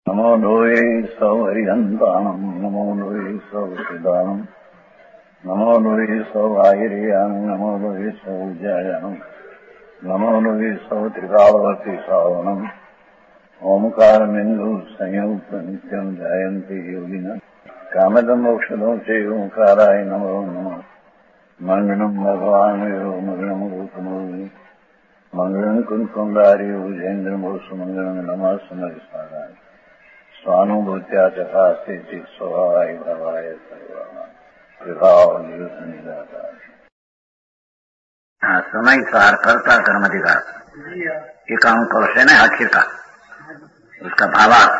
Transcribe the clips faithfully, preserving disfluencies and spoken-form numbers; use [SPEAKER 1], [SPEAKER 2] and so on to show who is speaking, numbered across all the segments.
[SPEAKER 1] नमो लोये सौहरिहन्ताणम् नमो लोये सौहृदानम् नमो लोये सौभागिर्यानम् नमो लोये सौविद्यायानम् नमो लोये सौत्रिकावती सावनम् ओंकारमिन्दु संयुक्त नित्यम् जायन्ति योगिनः कामदम् मोक्षदम् च ओंकाराय नमो नमः मङ्गलम् भगवान् यो मङ्गलम् रूपमोहि मङ्गलम् कुन्कुण्डारि भुजेन्द्रमोसुमङ्गलम् नमः समरिसाराय स्वानुभूत्या चकास्ते चित् स्वभावाय भवाय सर्वभाव समय सार कर्ता कर्म अधिकार ये काम क्वेश्चन है आखिर का उसका भावार्थ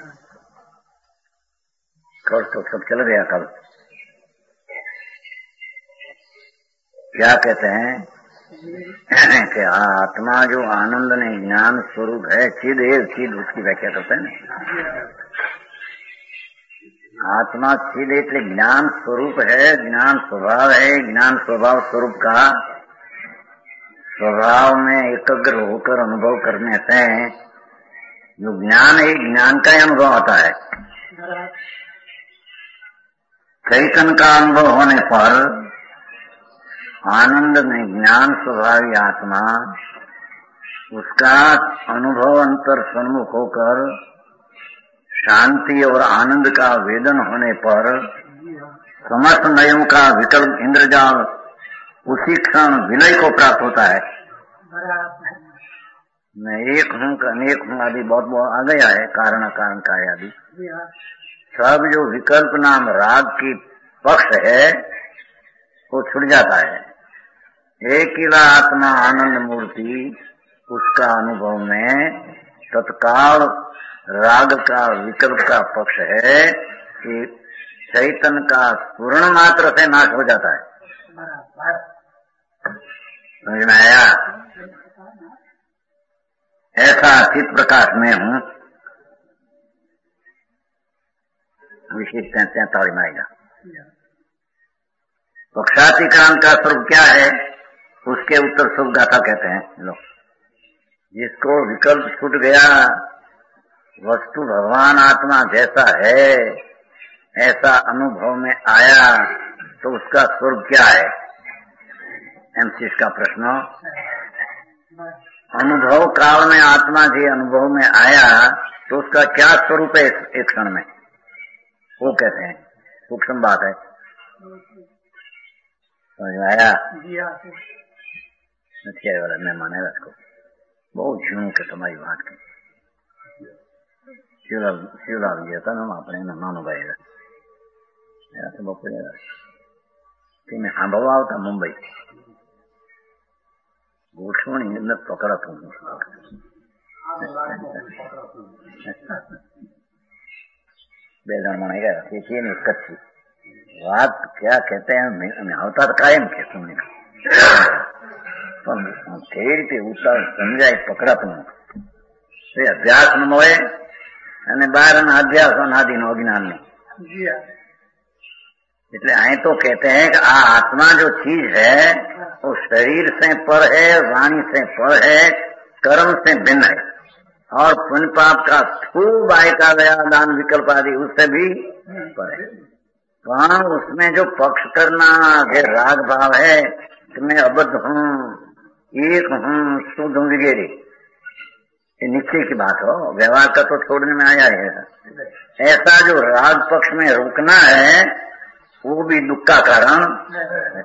[SPEAKER 1] कल तो सब चल गया। कल क्या कहते हैं कि आत्मा जो आनंद ने ज्ञान स्वरूप है, चिद है, चिद उसकी व्याख्या करते हैं ना। आत्मा चिद એટલે ज्ञान स्वरूप है, ज्ञान स्वभाव है। ज्ञान स्वभाव स्वरूप का स्वभाव में एकाग्र होकर अनुभव करने से जो ज्ञान है, ज्ञान का ही अनुभव होता है। चैतन्य का अनुभव होने पर आनंद में ज्ञान स्वभावी आत्मा उसका अनुभव अंतर सन्मुख होकर शांति और आनंद का वेदन होने पर समस्त नयों का विकल्प इंद्रजाल उसी क्षण विलय को प्राप्त होता है। मैं एक हूँ अनेक हूँ आदि बहुत बहुत आ गया है, कारण कारण का आदि सब जो विकल्प नाम राग की पक्ष है वो छूट जाता है। एक ही आत्मा आनंद मूर्ति उसका अनुभव में तत्काल राग का विकल्प का पक्ष है कि चैतन्य का पूर्ण मात्र से नाश हो जाता है। समझ में आया? ऐसा चित्त प्रकाश में हूँ। विशेष तैतालीस में आएगा। पक्षातिक्रांत का स्वरूप क्या है? उसके उत्तर शुभ गाथा कहते हैं लोग। जिसको विकल्प छूट गया, वस्तु भगवान आत्मा जैसा है ऐसा अनुभव में आया, तो उसका स्वरूप क्या है? एमसीएस का प्रश्न। अनुभव काल में आत्मा जी अनुभव में आया तो उसका क्या स्वरूप है एक क्षण में? वो कहते हैं सूक्ष्म बात है। समझ में आया? क्या वाला मैं माने इसको बहुत झूम के तुम्हारी बात की शिवलाल शिवलाल गया था ना अपने नानो भाई ऐसा बपरेगा कि मैं अनुभव आवता मुंबई गोठवणी में पकड़ा था बेदान मना गया देखिए नहीं कच्ची बात क्या कहते हैं। मैं आवता तो कायम के सुनने कई रीते ઉતાર સમજાય પકડાતું એ અભ્યાસ નું હોય અને બહાર ના અભ્યાસ અનાદિ નો અજ્ઞાન નો। એટલે અહીં तो कहते हैं कि आ आत्मा जो चीज है वो शरीर से पर है, वाणी से पर है, कर्म से भिन्न है और पुण्य पाप का खूब आय का गया दान विकल्प आदि उससे भी पर है। वहां उसमें जो पक्ष करना के राग भाव है कि मैं अबद्ध हूँ, एक हूँ, शुद्ध हूँ वगैरह, ये निश्चय की बात हो। व्यवहार का तो छोड़ने में आया है। ऐसा जो राग पक्ष में रुकना है वो भी दुख का कारण है।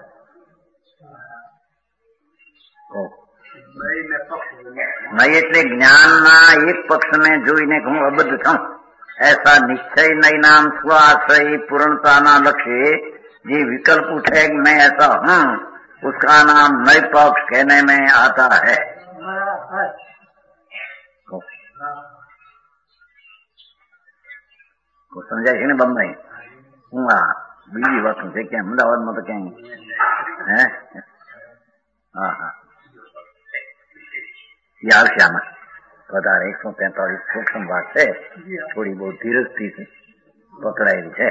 [SPEAKER 1] नहीं એટલે જ્ઞાનના એક પક્ષ में જોઈને હું અબદ્ધ છું ऐसा निश्चय नहीं नाम स्वाश्रय पूर्णता लक्ष्य जी विकल्प उठे मैं ऐसा हूँ उसका नाम नए पक्ष कहने में आता है। को समझा कि नहीं बम्बई हूँ बीजी बात से क्या अहमदाबाद में तो कहेंगे है। हाँ हाँ यार श्यामा बता रहे एक सौ तैतालीस सूक्ष्म बात है, थोड़ी बहुत धीरजती से पकड़ाई है।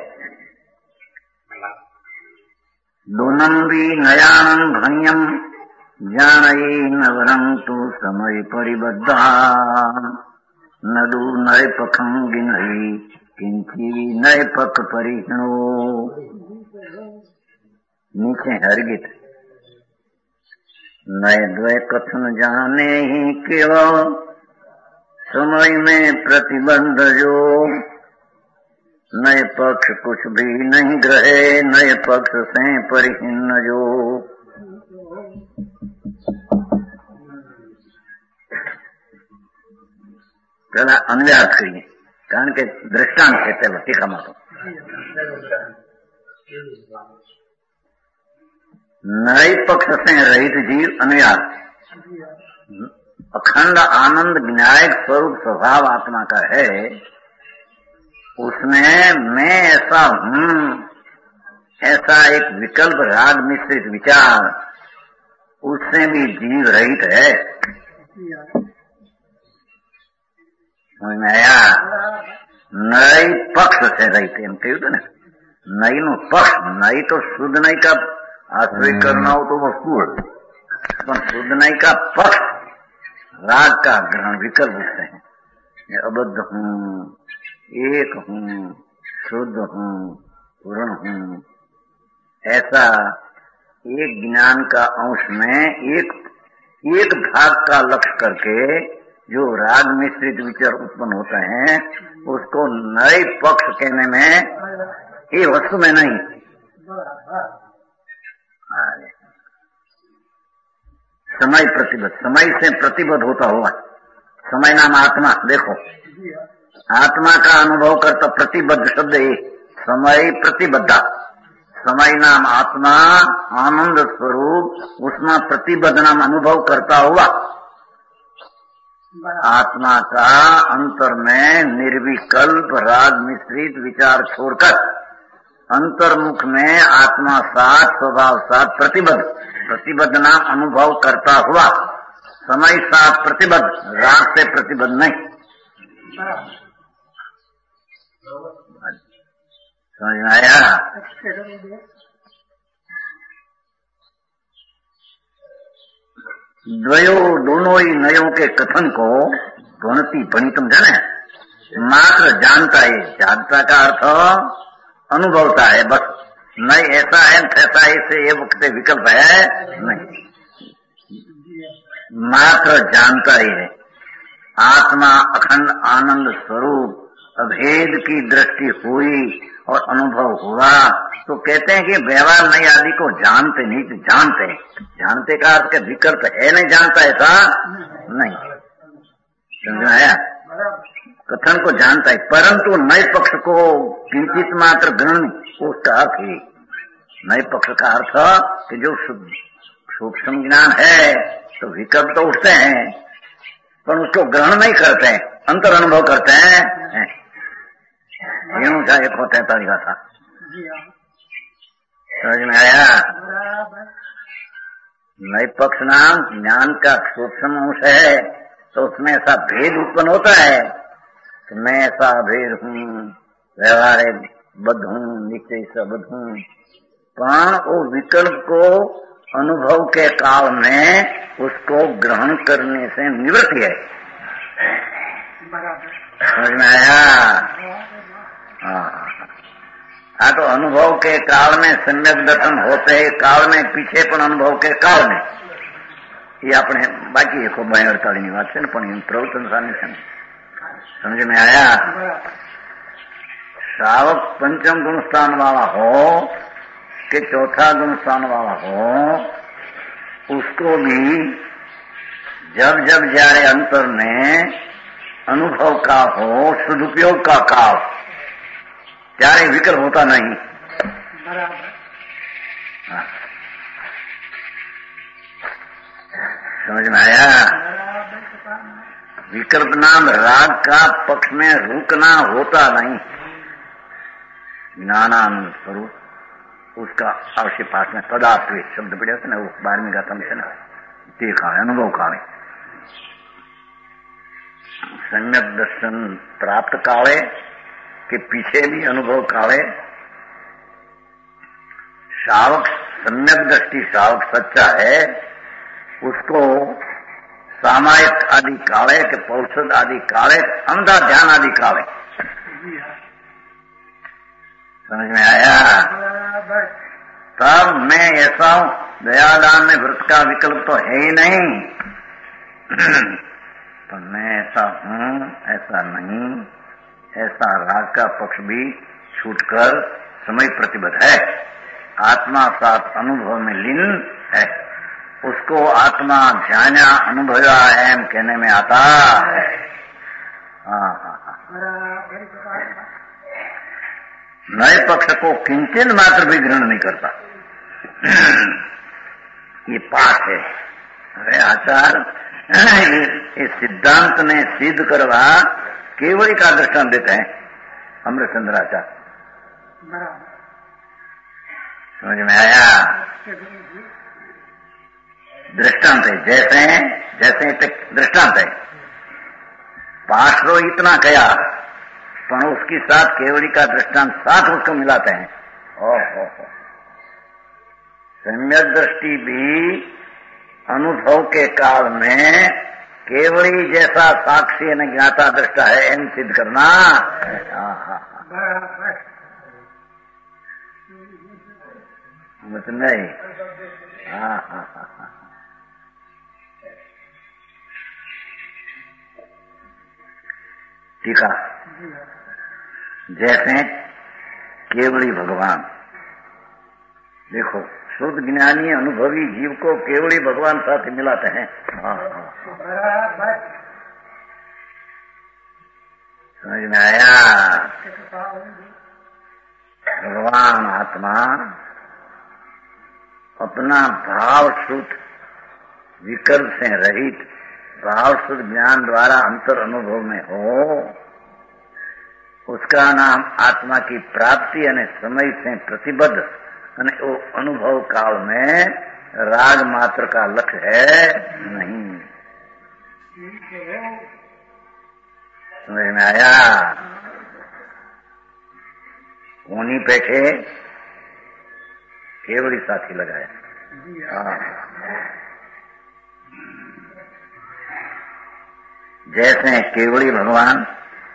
[SPEAKER 1] दोनम्बी नयानं भण्यम ज्ञानये नवरं तु समय परिबद्धा नडू नए पखम गिनई किंची नए पख परिहणो। नीचे हरगित नए द्वय कथन जाने ही केवा समय में प्रतिबंध जो। नए पक्ष कुछ भी नहीं ग्रहे नए पक्ष से परिहीन जो। પેલા અન્વયાર્થ કરીએ કારણ કે દ્રષ્ટાંત છે પેલો ટીકામાં તો नए पक्ष से रहित जीव अन्वयार्थ अखंड आनंद विनायक स्वरूप स्वभाव आत्मा का है। उसमें मैं ऐसा हूँ ऐसा एक विकल्प राग मिश्रित विचार उससे भी जीव रहित है। समझ में आया? नई पक्ष से रहित एम कहू ने नई नो पक्ष नई तो शुद्ध नई का आश्रय करना हो तो वस्तु है शुद्ध नई का पक्ष राग का ग्रहण विकल्प उससे है। अबद्ध हूँ एक हूँ शुद्ध हूँ पूर्ण हूँ ऐसा एक ज्ञान का अंश में एक एक भाग का लक्ष्य करके जो राग मिश्रित विचार उत्पन्न होते हैं उसको नए पक्ष कहने में ये वस्तु में नहीं। समय प्रतिबद्ध समय से प्रतिबद्ध होता हुआ समय नाम आत्मा देखो आत्मा का अनुभव करता प्रतिबद्ध शब्द है समय प्रतिबद्धा। समय नाम आत्मा आनंद स्वरूप उसमें प्रतिबद्ध नाम अनुभव करता हुआ आत्मा का अंतर में निर्विकल्प राग मिश्रित विचार छोड़कर अंतर्मुख में आत्मा साथ स्वभाव साथ प्रतिबद्ध प्रतिबद्ध नाम अनुभव करता हुआ समय साथ प्रतिबद्ध राग से प्रतिबद्ध नहीं। समझ में आया? द्वयो दोनों ही नयों के कथन को गणती भणितम जाने मात्र जानता है। जानता का अर्थ अनुभवता है बस नहीं ऐसा है ऐसा ऐसे ये वक्त विकल्प है नहीं मात्र जानता ही है। आत्मा अखंड आनंद स्वरूप अभेद की दृष्टि हुई और अनुभव हुआ तो कहते हैं कि व्यवहार नहीं आदि को जानते नहीं तो जानते हैं। जानते का अर्थ के विकल्प है नहीं जानता ऐसा नहीं। समझ आया? कथन को जानता है परंतु नए पक्ष को किंचित मात्र ग्रहण उसका अर्थ ही नए पक्ष का अर्थ कि जो सूक्ष्म ज्ञान है तो विकल्प तो उठते हैं पर उसको ग्रहण नहीं करते हैं अंतर अनुभव करते हैं। यूं था एक होता है तरीका था। समझ में आया? नए पक्ष नाम ज्ञान का सूक्ष्म अंश है तो उसमें ऐसा भेद उत्पन्न होता है कि मैं ऐसा भेद हूँ व्यवहार बद्ध हूँ निश्चय से बद्ध हूँ पण वो विकल्प को अनुभव के काल में उसको ग्रहण करने से निवृत्ति है। समझ में आया? हाँ तो अनुभव के काल में सम्यक दर्शन होते है काल में पीछे पण अनुभव के काल में ये अपने बाकी एक अड़तालीस बात है पण प्रवचन सामने से समझ में आया? श्रावक पंचम गुण स्थान वाला हो कि चौथा गुण स्थान वाला हो उसको भी जब जब जारे अंतर में अनुभव का हो सदुपयोग का काल त्यारे विकल्प होता नहीं। हाँ। समझ में आया? विकल्प नाम राग का पक्ष में रुकना होता नहीं। ज्ञानानंद स्वरूप उसका अवश्य पास में पदार्थ शब्द पड़े थे ना वो बारहवीं गाथा में से ना देखा है अनुभव काले सम्यक दर्शन प्राप्त काले के पीछे भी अनुभव काले श्रावक सम्यक दृष्टि श्रावक सच्चा है उसको सामायिक आदि काले के पौषध आदि काले, अंधा ध्यान आदि काले। समझ में आया? तब मैं ऐसा हूं, दयादान में व्रत का विकल्प तो है ही नहीं, तो मैं ऐसा हूं, ऐसा नहीं, ऐसा राग का पक्ष भी छूटकर समय प्रतिबद्ध है। आत्मा साथ अनुभव में लीन है, उसको आत्मा ध्याना अनुभवा एम कहने में आता है। हाँ हाँ हाँ, नए पक्ष को किंचन मात्र भी ग्रहण नहीं करता। ये पाठ है। अरे आचार इस सिद्धांत ने सिद्ध करवा केवल का दृष्टांत देते हैं अमृतचंद्र आचार्य। समझ में आया? दृष्टांत है, जैसे जैसे दृष्टांत है। पाठ रो इतना कया, पर उसके साथ केवड़ी का दृष्टांत साथ उसको मिलाते हैं। ओहो, सम्यक दृष्टि भी अनुभव के काल में केवड़ी जैसा साक्षी न ज्ञाता दृष्टा है इन सिद्ध करना। नहीं, हाँ हाँ हाँ हाँ, टीका। जैसे केवली भगवान, देखो शुद्ध ज्ञानी अनुभवी जीव को केवली भगवान साथ मिलाते हैं। हाँ हाँ, समझ में आया? भगवान आत्मा अपना भाव शुद्ध विकल्प से रहित भाव शुद्ध ज्ञान द्वारा अंतर अनुभव में हो, उसका नाम आत्मा की प्राप्ति અને समय से प्रतिबद्ध અને वो अनुभव काल में राग मात्र का लक्ष्य है नहीं। समझ में आया? ऊनी बैठे केवड़ी साथी लगाया। हाँ, जैसे केवड़ी भगवान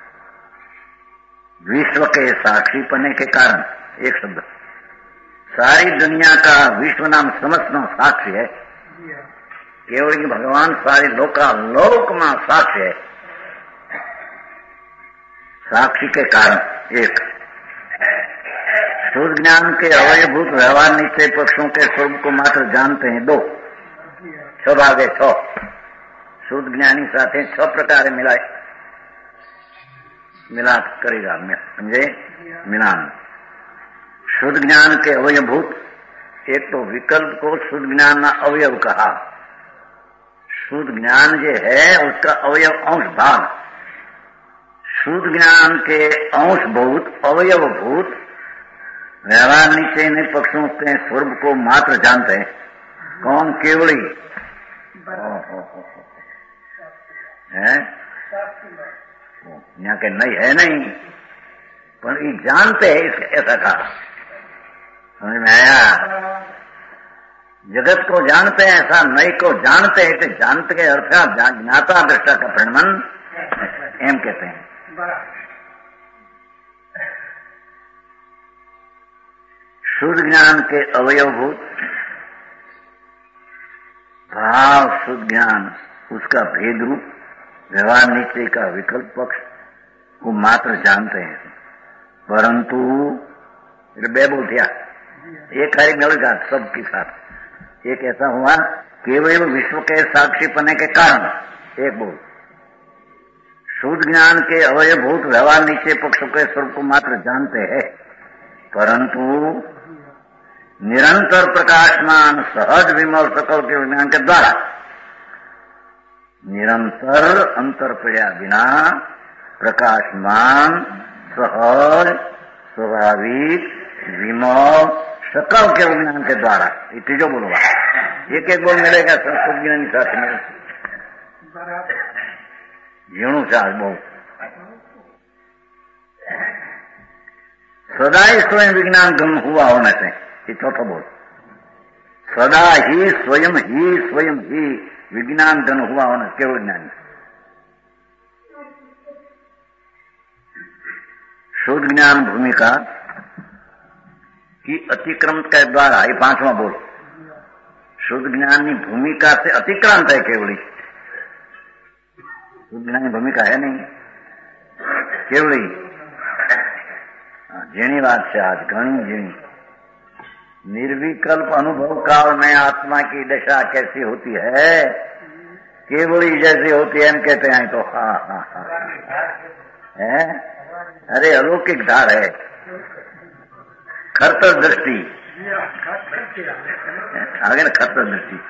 [SPEAKER 1] विश्व के साक्षी पने के कारण, एक शब्द, सारी दुनिया का विश्व नाम समस्त साक्षी है। केवड़ी भगवान सारी लोका लोक में साक्षी है। साक्षी के कारण एक, शुद्ध ज्ञान के अवयभूत व्यवहार निश्चय पक्षों के स्वरूप को मात्र जानते हैं। दो, छ भागे छ, शुद्ध ज्ञानी साथे छ प्रकार मिलाए मिलाप करेगा, समझे? मिलान शुद्ध ज्ञान के अवयभूत, एक तो विकल्प को शुद्ध ज्ञान ना अवयव कहा। शुद्ध ज्ञान जो है उसका अवयव अंश भाग, शुद्ध ज्ञान के अंश भूत अवयव भूत व्यवहार निश्चय ने पक्षों के स्वरूप को मात्र जानते हैं। कौन? केवड़ी है, यहाँ के नहीं है नहीं, पर ये जानते हैं इसका, ऐसा कहा। समझ में आया? जगत को जानते हैं, ऐसा नहीं को जानते हैं। तो जानते के अर्थ ज्ञाता दृष्टा का परिणमन एम कहते हैं। शुद्ध ज्ञान के अवयवभूत भाव शुद्ध ज्ञान, उसका भेद रूप व्यवहार निश्चय का विकल्प पक्ष को मात्र जानते हैं। परंतु बेबो थिया एक कार्य मिलेगा सबके साथ। एक ऐसा हुआ केवल विश्व के साक्षी पने के कारण, एक बोल शुद्ध ज्ञान के अवयभूत व्यवहार निश्चय पक्षों के स्वरूप को मात्र जानते हैं, परंतु निरंतर प्रकाशमान सहज विमल सकल के विज्ञान के द्वारा निरंतर अंतर पड़ा बिना प्रकाशमान सहज स्वाभाविक विमल सकल के विज्ञान के द्वारा, ये तीजो बोलूंगा, एक एक बोल मिलेगा संस्कृत ज्ञानी साथ में जीणु से आज बहुत सदा ही स्वयं विज्ञान गम हुआ होने से, ये चौथा बोल, सदा ही स्वयं ही स्वयं ही विज्ञान घन हुआ होना केवल ज्ञानी। शुद्ध ज्ञान भूमिका की अतिक्रमण के द्वारा, ये पांचवा बोल, शुद्ध ज्ञान की भूमिका से अतिक्रांत है केवली। शुद्ध ज्ञान की भूमिका है नहीं केवली। जीणी बात से आज घनी जीणी। निर्विकल्प अनुभव काल में आत्मा की दशा कैसी होती है, केवली जैसी होती है, हम कहते हैं तो हा हा हा है। अरे अलौकिक धार है, खरतर दृष्टि आगे ना, खरतर दृष्टि।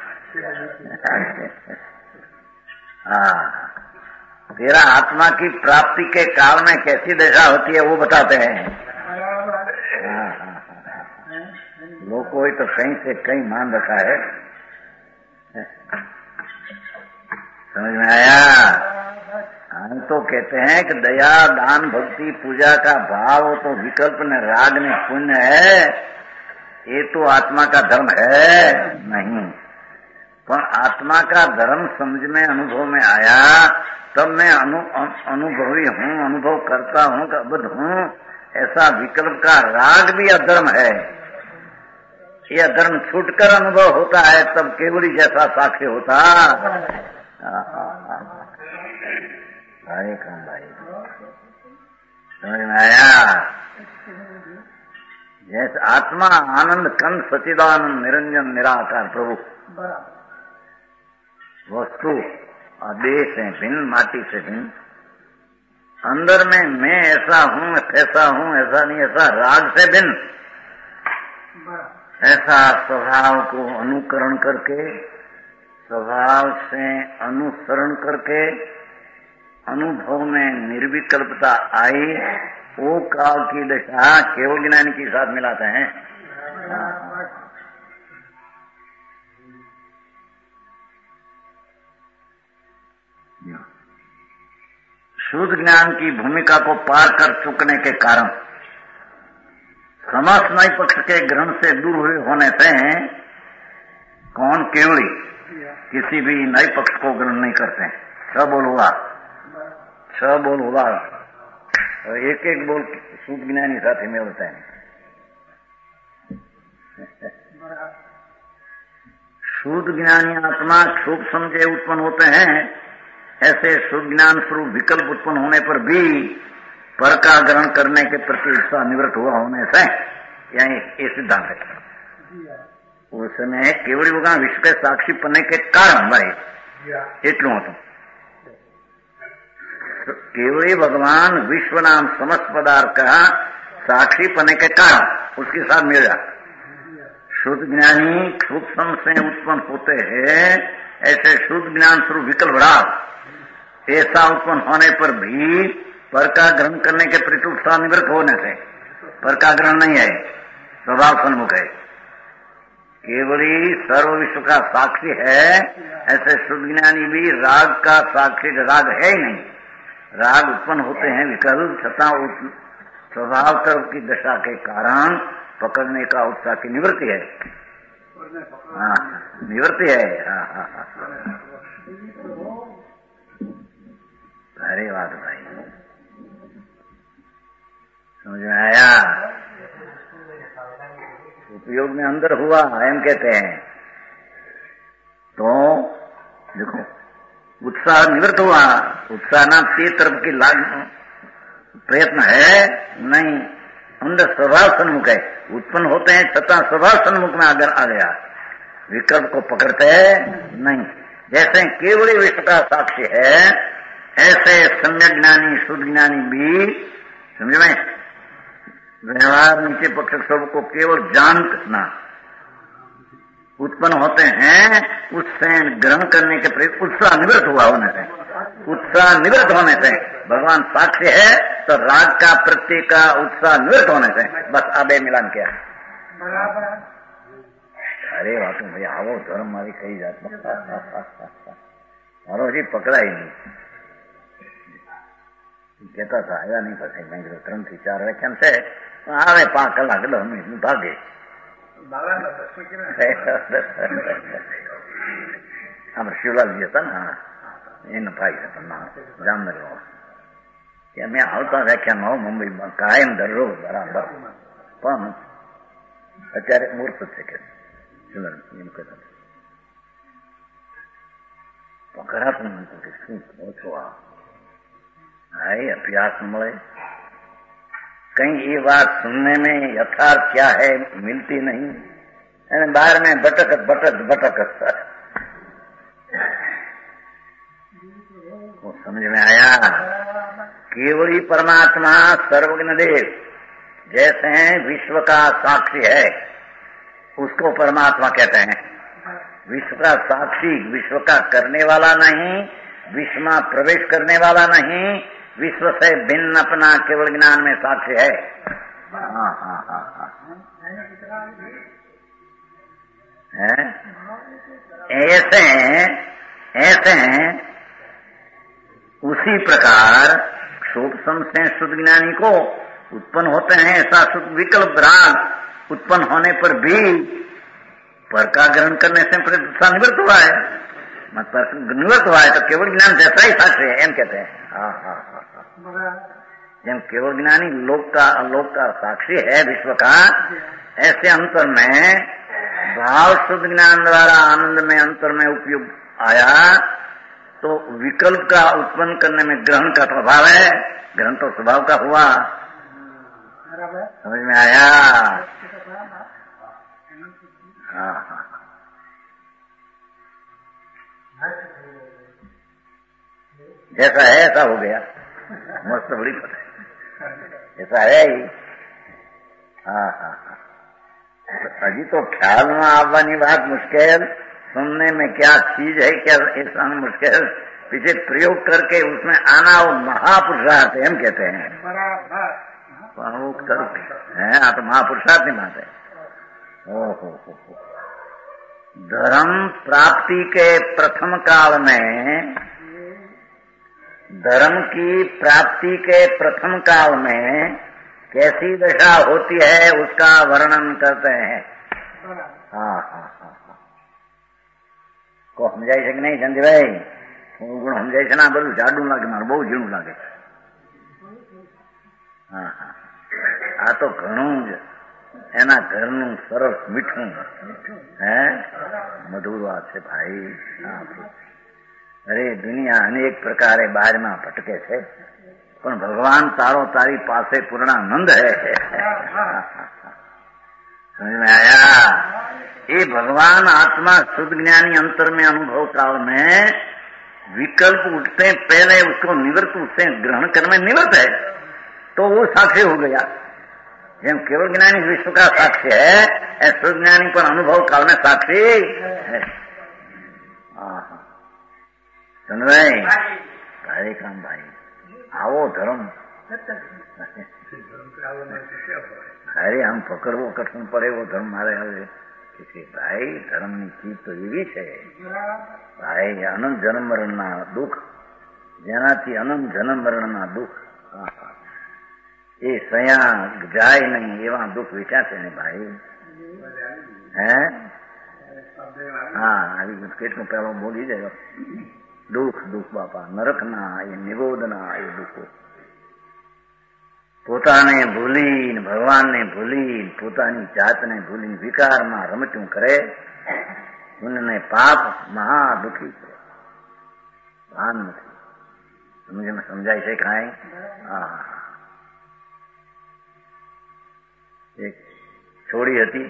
[SPEAKER 1] हाँ, तेरा आत्मा की प्राप्ति के काल में कैसी दशा होती है वो बताते हैं। हाँ हाँ लोग को तो कहीं से कहीं मान रखा है, समझ में आया। हम तो कहते हैं कि दया दान भक्ति पूजा का भाव तो विकल्प ने राग ने पुण्य है, ये तो आत्मा का धर्म है नहीं। पर आत्मा का धर्म समझ में अनुभव में आया तब मैं अनु, अनुभवी हूँ, अनुभव करता हूँ, अबद्ध हूँ, ऐसा विकल्प का राग भी अधर्म है। यह धर्म छूटकर अनुभव होता है तब केवली जैसा साक्ष्य होता। हरे काम भाई, समझ में आया। जैसे आत्मा आनंद कंद सचिदानंद निरंजन निराकार प्रभु, वस्तु आदेश है भिन्न, माटी से भिन्न। अंदर में मैं ऐसा हूँ, ऐसा हूँ, ऐसा नहीं, ऐसा राग से भिन्न, ऐसा स्वभाव को अनुकरण करके, स्वभाव से अनुसरण करके अनुभव में निर्विकल्पता आई, वो काल की दशा केवल ज्ञान के साथ मिलाते हैं। शुद्ध ज्ञान की भूमिका को पार कर चुकने के कारण समस्त नई पक्ष के ग्रहण से दूर हुए होने से कौन केवली किसी भी नए पक्ष को ग्रहण नहीं करते। छह बोल हुआ, छह बोल हुआ, एक एक बोल शुद्ध ज्ञानी साथी में होता है। शुद्ध ज्ञानी आत्मा शुभ समझे उत्पन्न होते हैं, ऐसे शुद्ध ज्ञान स्वरूप विकल्प उत्पन्न होने पर भी पर का ग्रहण करने के प्रति उत्साह निवृत्त हुआ होने से, यानी ये सिद्धांत है। उस समय केवल होगा विश्व के साक्षी बनने के कारण भाई एटलू होता। केवल भगवान विश्व नाम समस्त पदार्थ का साक्षी बनने के कारण उसके साथ मिल जाता। शुद्ध ज्ञानी सूक्ष्म से उत्पन्न होते हैं, ऐसे शुद्ध ज्ञान स्वरूप विकल्प राग ऐसा उत्पन्न होने पर भी पर का ग्रहण करने के प्रति उत्साह निवृत्त होने से, पर का ग्रहण नहीं है, स्वभाव सन्मुख है, केवली सर्व विश्व का साक्षी है। ऐसे शुद्ध ज्ञानी भी राग का साक्षी, राग है ही नहीं। राग उत्पन्न होते हैं विकल्प, छता स्वभाव कर्म की दशा के कारण पकड़ने का उत्साह की निवृत्ति है। हाँ निवृत्ति है। हाँ हाँ हाँ अरे बात भाई समझ में आया। उपयोग में अंदर हुआ हम कहते हैं तो देखो उत्साह निवृत्त हुआ। उत्साह ना ते तरफ की लाग प्रयत्न है नहीं, अंदर स्वभाव सन्मुख है, उत्पन्न होते हैं तथा स्वभाव सन्मुख में अगर आ गया विकल्प को पकड़ते हैं नहीं। जैसे केवल विश्व का साक्षी है, ऐसे सम्यक ज्ञानी शुद्ध ज्ञानी भी समझ में व्यवहार नीचे पक्ष सब को केवल जानना उत्पन्न होते हैं, उससे ग्रहण करने के प्रति उत्साह निवृत्त हुआ होने से, उत्साह निवृत्त होने से भगवान साक्षी है तो राग का प्रत्यय का उत्साह निवृत्त होने से बस आबे मिलान किया। अरे बात भैया आवो धर्म मारी कही जाता मारो जी पकड़ा ही नहीं कहता था आया नहीं पता मैं त्रण थी चार व्याख्यान से आवे पांच कलाक दस मिनट भागे અમારે શિવલાલજી હતા ને, એનો ભાઈ હતો ના જામનગર. કે અમે આવતા વ્યાખ્યાનમાં મુંબઈમાં કાયમ દરરોજ બરાબર, પણ અત્યારે મૂર્ત છે કે શિવલાલ એમ કહેતા પકડાતું નતું કે શું ઓછો આ भाई अभ्यास મળે कहीं ये बात सुनने में यथार्थ क्या है मिलती नहीं, बाहर में भटक भटक भटक वो समझ में आया। केवली परमात्मा सर्वज्ञ देव जैसे विश्व का साक्षी है उसको परमात्मा कहते हैं। विश्व का साक्षी विश्व का करने वाला नहीं, विश्व में प्रवेश करने वाला नहीं, विश्व से भिन्न अपना केवल ज्ञान में साक्ष्य है। हाँ हाँ हाँ हाँ ऐसे ऐसे उसी प्रकार शोक संशय शुद्ध ज्ञानी को उत्पन्न होते हैं। ऐसा शुद्ध विकल्प राग उत्पन्न होने पर भी पर का ग्रहण करने से प्रतिष्ठा निवृत्त हुआ है, निवृत्त हुआ है तो केवल ज्ञान जैसा ही साक्ष्य है एम कहते हैं। हाँ हाँ हाँ जब केवल ज्ञानी लोक का अलोक का साक्षी है विश्व का, ऐसे अंतर में भाव शुद्ध ज्ञान द्वारा आनंद में अंतर में उपयोग आया तो विकल्प का उत्पन्न करने में ग्रहण का प्रभाव है, ग्रहण तो स्वभाव का हुआ। समझ में आया? हाँ हाँ जैसा है ऐसा हो गया, मस्त बड़ी पता ऐसा है ही। हाँ हाँ हाँ अभी तो ख्याल में आवानी बात मुश्किल, सुनने में क्या चीज है क्या ऐसा मुश्किल, पीछे प्रयोग करके उसमें आना वो महापुरुषार्थ हम कहते हैं। है आप तो महापुरुषार्थ की बात है। ओहो हो धर्म प्राप्ति के प्रथम काल में, धर्म की प्राप्ति के प्रथम काल में कैसी दशा होती है उसका वर्णन करते हैं। हाँ हाँ हाँ हाँ को समझाई છે કે નહીં ચંદીભાઈ? થોડું ઘણું સમજાય છે ને? આ બધું જાડું લાગે, મારું બહુ ઝીણું લાગે। હા હા આ તો ઘણું જ એના ઘરનું સરસ મીઠું હે મધુર વાત છે ભાઈ। અરે દુનિયા અનેક પ્રકારે બહારમાં ભટકે છે પણ ભગવાન તારો તારી પાસે પૂર્ણાનંદ है। समझ में आया? ये भगवान आत्मा शुद्ध ज्ञानी अंतर में अनुभव काल में विकल्प उठते पहले उसको निवृत्त उससे ग्रहण करने में निवृत्त है तो वो साक्षी हो गया। जब केवल ज्ञानी विश्व का साक्षी है, शुद्ध ज्ञानी पर अनुभव काल में साक्षी है। सुन रहे भाई काम भाई आवो धर्म अरे हम पकड़વો કઠણ પડે એવો ધર્મ મારે હવે કે ભાઈ ધર્મની ચીજ તો એવી છે ભાઈ અનંત જન્મ મરણના દુઃખ, જેનાથી અનંત જન્મ મરણના દુઃખ એ સયા જાય નહીં એવા દુઃખ વિચારશે ને ભાઈ। હે હા આવી કેટલું પહેલો બોલી જાય દુઃખ દુઃખ બાપા નરકના એ નિરોધના એ દુઃખો પોતાને ભૂલીને ભગવાનને ભૂલીને પોતાની જાતને ભૂલીને વિકારમાં રમચું કરે પુણ્યને પાપ મહા દુઃખી છે, ભાન નથી। સમજમાં સમજાય છે કાંઈ? હા એક છોડી હતી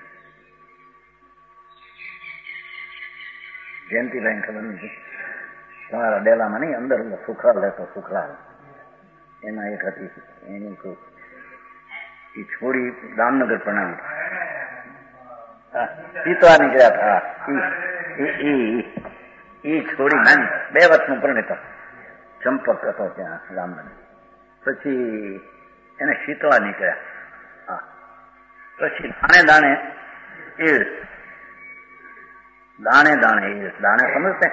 [SPEAKER 1] જયંતિભાઈ ખબર નથી તમારા ડેલામાં નહીં અંદર સુખલાલ રહેતો, સુખલાલ એમાં એક હતી એની એ છોડી દામનગર પ્રણામી સીતવા નીકળ્યા હતા એ છોડી નાની બે વર્ષનું પરિણીત ચંપક હતો ત્યાં દામનગર, પછી એને શીતળા નીકળ્યા। હા પછી દાણે દાણે એ દાણે દાણે એ દાણે સમજते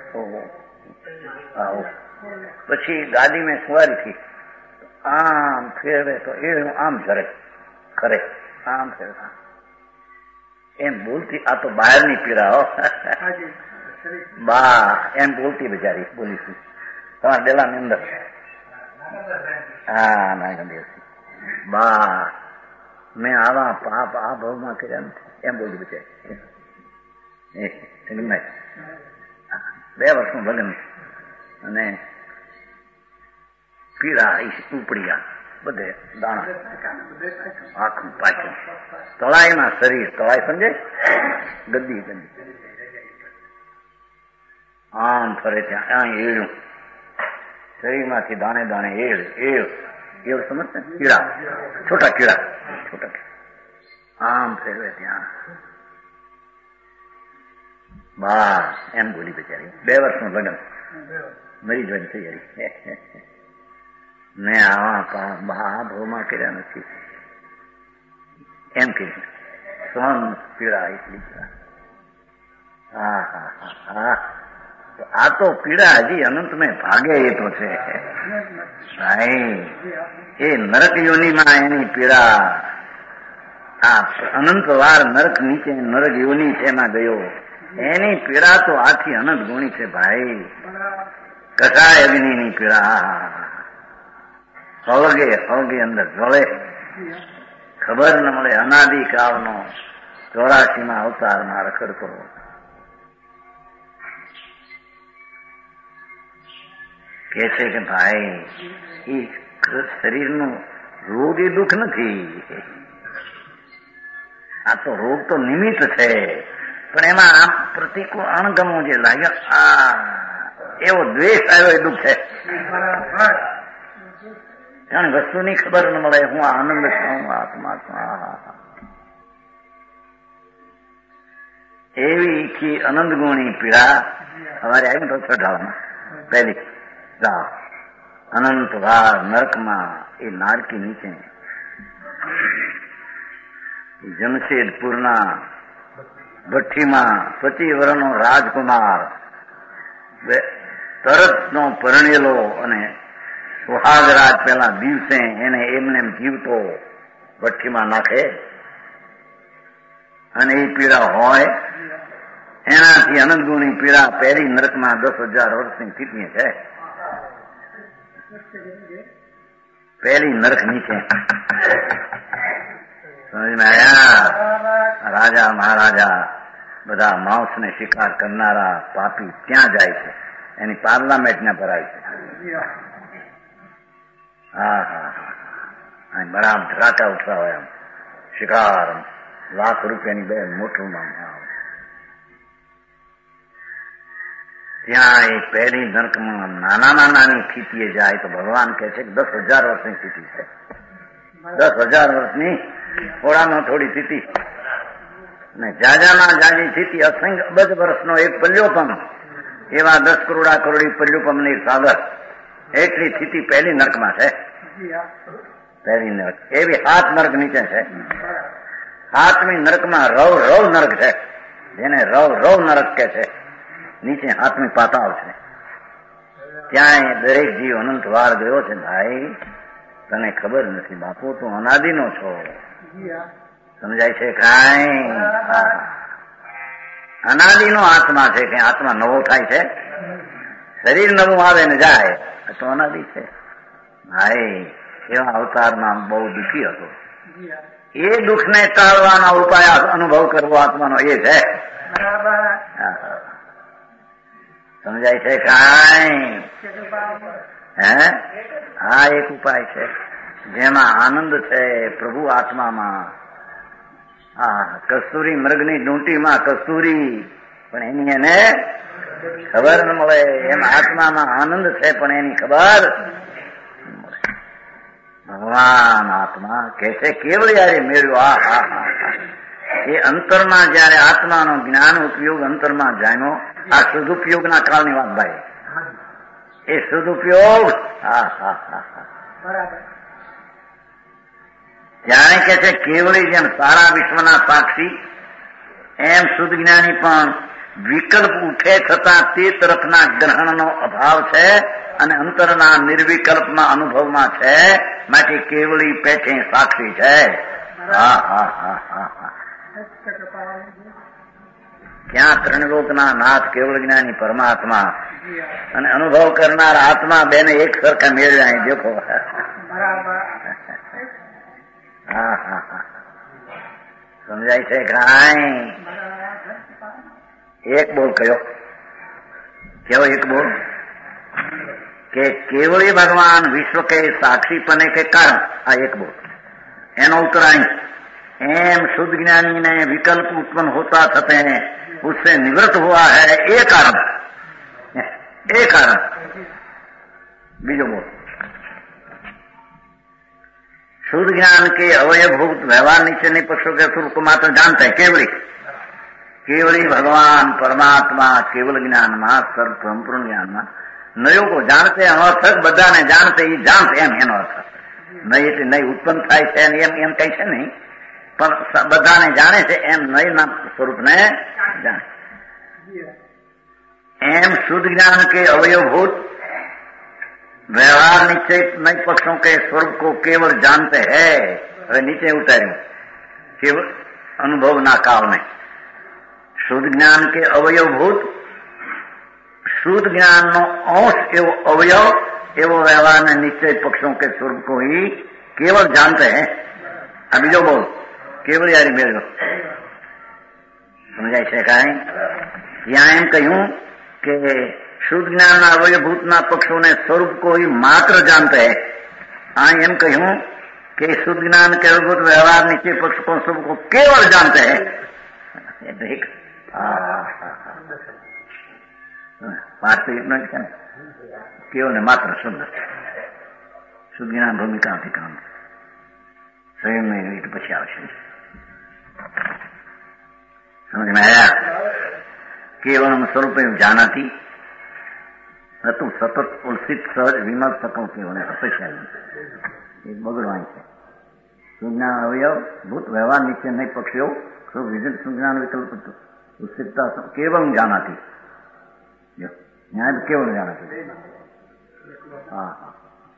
[SPEAKER 1] આવો પછી ગાડી में સવારી थी આમ ફેરવે તો એ આમ જરે ખરે આમ ફેરતા એમ બોલતી આ તો બહારની પીડા હો બા એમ બોલતી બિચારી બોલીશું તમારા ડેલાની અંદર. હા નાગદેવ બા મેં આવા પાપ આ ભાવમાં કર્યા નથી એમ બોલી બિચારી. બે વર્ષનું લગ્ન અને પીળા ઉપડ્યા બધે દાણા આખું પાછું તળાઈમાં શરીર તળાઈ સમજે ગદ્દી ગદ્દી આમ ફરે ત્યાં આ એળું શરીરમાંથી દાણે દાણે એળ એળ એળ સમજશે કીડા છોટા કીડા છોટા આમ ફેરવે ત્યાં બા એમ બોલી બિચારી. બે વર્ષનું લગ્ન મરી જોઈને તૈયારી. મેં આવા આ ભાવમાં કર્યા નથી એમ કે સહન પીડા એટલી પીડા. હા હા હા હા આ તો પીડા હજી અનંત મેં ભાગે એ તો છે ભાઈ. એ નરક યોનીમાં એની પીડા આ અનંત વાર નરક નીચે નરક યોની છે એમાં ગયો એની પીડા તો આથી અનંત ગુણી છે ભાઈ. કસાય અગ્નિની પીડા હળગે હળગે અંદર જળે ખબર ન મળે. અનાદિ કાળનો ચોરાસીમાં અવતારમાં રખડતો કે છે કે ભાઈ એ શરીરનું રોગ એ દુઃખ નથી. આ તો રોગ તો નિમિત્ત છે પણ એમાં આમ પ્રતિકૂળ અણગમો જે લાગ્યો આ એવો દ્વેષ આવ્યો એ દુઃખ છે. કારણ વસ્તુની ખબર ન મળે હું આનંદ છું આત્મા છું. એવી ઈચ્છી અનંત ગુણી પીડા અમારે આવી તો ચઢાવવામાં પહેલી જા અનંત વાર નરકમાં એ નારકી નીચે જમશેદપુરના ભઠ્ઠીમાં પચીસ વર્ષનો રાજકુમાર તરત નો પરણેલો અને સુહાગરાજ પેલા દિવસે એને એમને જીવતો ભઠ્ઠીમાં નાખે અને એ પીડા હોય એનાથી અનંત ગુણી પીડા પહેલી નરકમાં દસ હજાર વર્ષની સ્થિતિ છે. પહેલી નરક નીચે સમજમાં આવ્યા. રાજા મહારાજા બધા માંસ ને શિકાર કરનારા પાપી ત્યાં જાય છે એની પાર્લામેન્ટ ને ભરાય છે. હા હા હા બરાબર ધરાકા ઉઠવા હોય એમ શિકાર લાખ રૂપિયાની બે મોટું નામ ત્યાં એ પહેલી નરકમાં નાનામાં નાની સ્થિતિએ જાય તો ભગવાન કહે છે કે દસ હજાર વર્ષની સ્થિતિ છે. દસ હજાર વર્ષની થોડામાં થોડી સ્થિતિ ને જાજામાં જાજી સ્થિતિ અસંખ્ય અબજ વર્ષનો એક પલ્યોપમ એવા દસ કરોડા કરોડી પલ્યોપમની સાગર એટલી સ્થિતિ પહેલી નરકમાં છે. પહેલી નરક એવી હાથ નરક નીચે છે. હાથમી નરકમાં રવ રવ નરક છે જેને રવ રવ નરક કે છે. નીચે હાથમી પાતાળ છે. ત્યાં દરેક જીવ અનંત વાર ગયો છે. ભાઈ તને ખબર નથી બાપુ તું અનાદિનો છો સમજાય છે કાંઈ. અનાદિનો આત્મા છે કે આત્મા નવો થાય છે. શરીર નવું આવે ને જાય તો અનાદિ છે. ભાઈ એવા અવતારમાં બહુ દુઃખી હતો. એ દુઃખને ટાળવાના ઉપાય અનુભવ કરવો આત્માનો એ છે. સમજાય છે કાંઈ. હે હા એક ઉપાય છે જેમાં આનંદ છે પ્રભુ આત્મામાં. હા કસ્તુરી મૃગની ડૂંટીમાં કસ્તુરી પણ એની એને ખબર ન મળે. એમ આત્મામાં આનંદ છે પણ એની ખબર ભગવાન આત્મા કે છે કેવળ યારે મેળ્યો. આ હા હા એ અંતરમાં જયારે આત્માનો જ્ઞાન ઉપયોગ અંતરમાં જાણ્યો. આ સદુપયોગના કાળની વાત ભાઈ. એ સદુપયોગ હા હા હા બરાબર. જાણે કે છે કેવળી જેમ સારા વિશ્વના સાક્ષી એમ શુદ્ધ જ્ઞાની પણ વિકલ્પ ઉઠે છતાં તે તરફના ગ્રહણનો અભાવ છે અને અંતરના નિર્વિકલ્પમાં અનુભવમાં છે. માટે કેવળી પેઠે સાક્ષી છે. હા હા હા હા હા ક્યાં ત્રણલોકના નાથ કેવળ જ્ઞાની પરમાત્મા અને અનુભવ કરનાર આત્મા બેને એક સરખા મેળવ્યા. અહીં દેખો. હા હા હા સમજાય છે કાંઈ? એક બોલ કયો કેવો? એક બોલ કે કેવળી ભગવાન વિશ્વ કે સાક્ષીપने के कारण. આ એક બોલ એનો ઉત્તર અહીં. एम शुद्ध ज्ञानी ने विकल्प उत्पन्न होता थते हैं उससे निवृत्त हुआ है ये कारण. ये कारण बीजो बोल. शुद्ध ज्ञान के अवयभूत व्यवहार नीचे नहीं पक्षों के स्वरूप को मात्र जानते हैं. केवली केवली भगवान परमात्मा केवल ज्ञान में सर्व संपूर्ण ज्ञान में नयो को जानते हैं. अनर्थक બધા ને જાણતે એ જાણતે એમ એનો અર્થ. નહીં એટલે નહીં ઉત્પન્ન થાય છે એમ એમ કઈ છે નહીં, પણ બધાને જાણે છે એમ નયના સ્વરૂપને જાણે. एम शुद्ध ज्ञान के अवयवभूत व्यवहार निश्चय नई पक्षों के स्वरूप को केवल जानते हैं. હવે નીચે ઉતાર્યું કેવળ અનુભવના કાળ में शुद्ध ज्ञान के अवयवभूत शुद्ध ज्ञान નો अंश એવો અવયવ એવો વ્યવહાર ને નિશ્ચય પક્ષों के स्वरूप को ही केवल जानते हैं. આ બીજો બોલ કેવળ યારી મેળવ્યો. સમજાય છે કાંઈ? यहाँ એમ કહ્યું કે શુદ્ધ જ્ઞાનના અવયભૂતના પક્ષોને સ્વરૂપ को ही मात्र जानते हैं. हाँ एम कहूं कि शुद्ध ज्ञान के अवयभूत व्यवहार नीचे पक्ष को स्वरूप को केवल जानते हैं. देख पार्थ केवल ने मात्र शुद्ध शुद्ध ज्ञान भूमिका काम स्वयं में પછી આવશે. समझ में आया? केवल स्वरूप जाना थी હતું સતત ઉલ્સિત સહજ વિમલ શકું કેવળ અપેક્ષા એક બગડવાય છે. સુજ્ઞાન અવયવ ભૂત વ્યવહાર નીચે નહીં પક્ષીઓ વિજિત સુજ્ઞાન વિકલ્પ ઉલ્સિતતા કેવલ જાना थी. ન્યાય કેવળ જાना थी. હા હા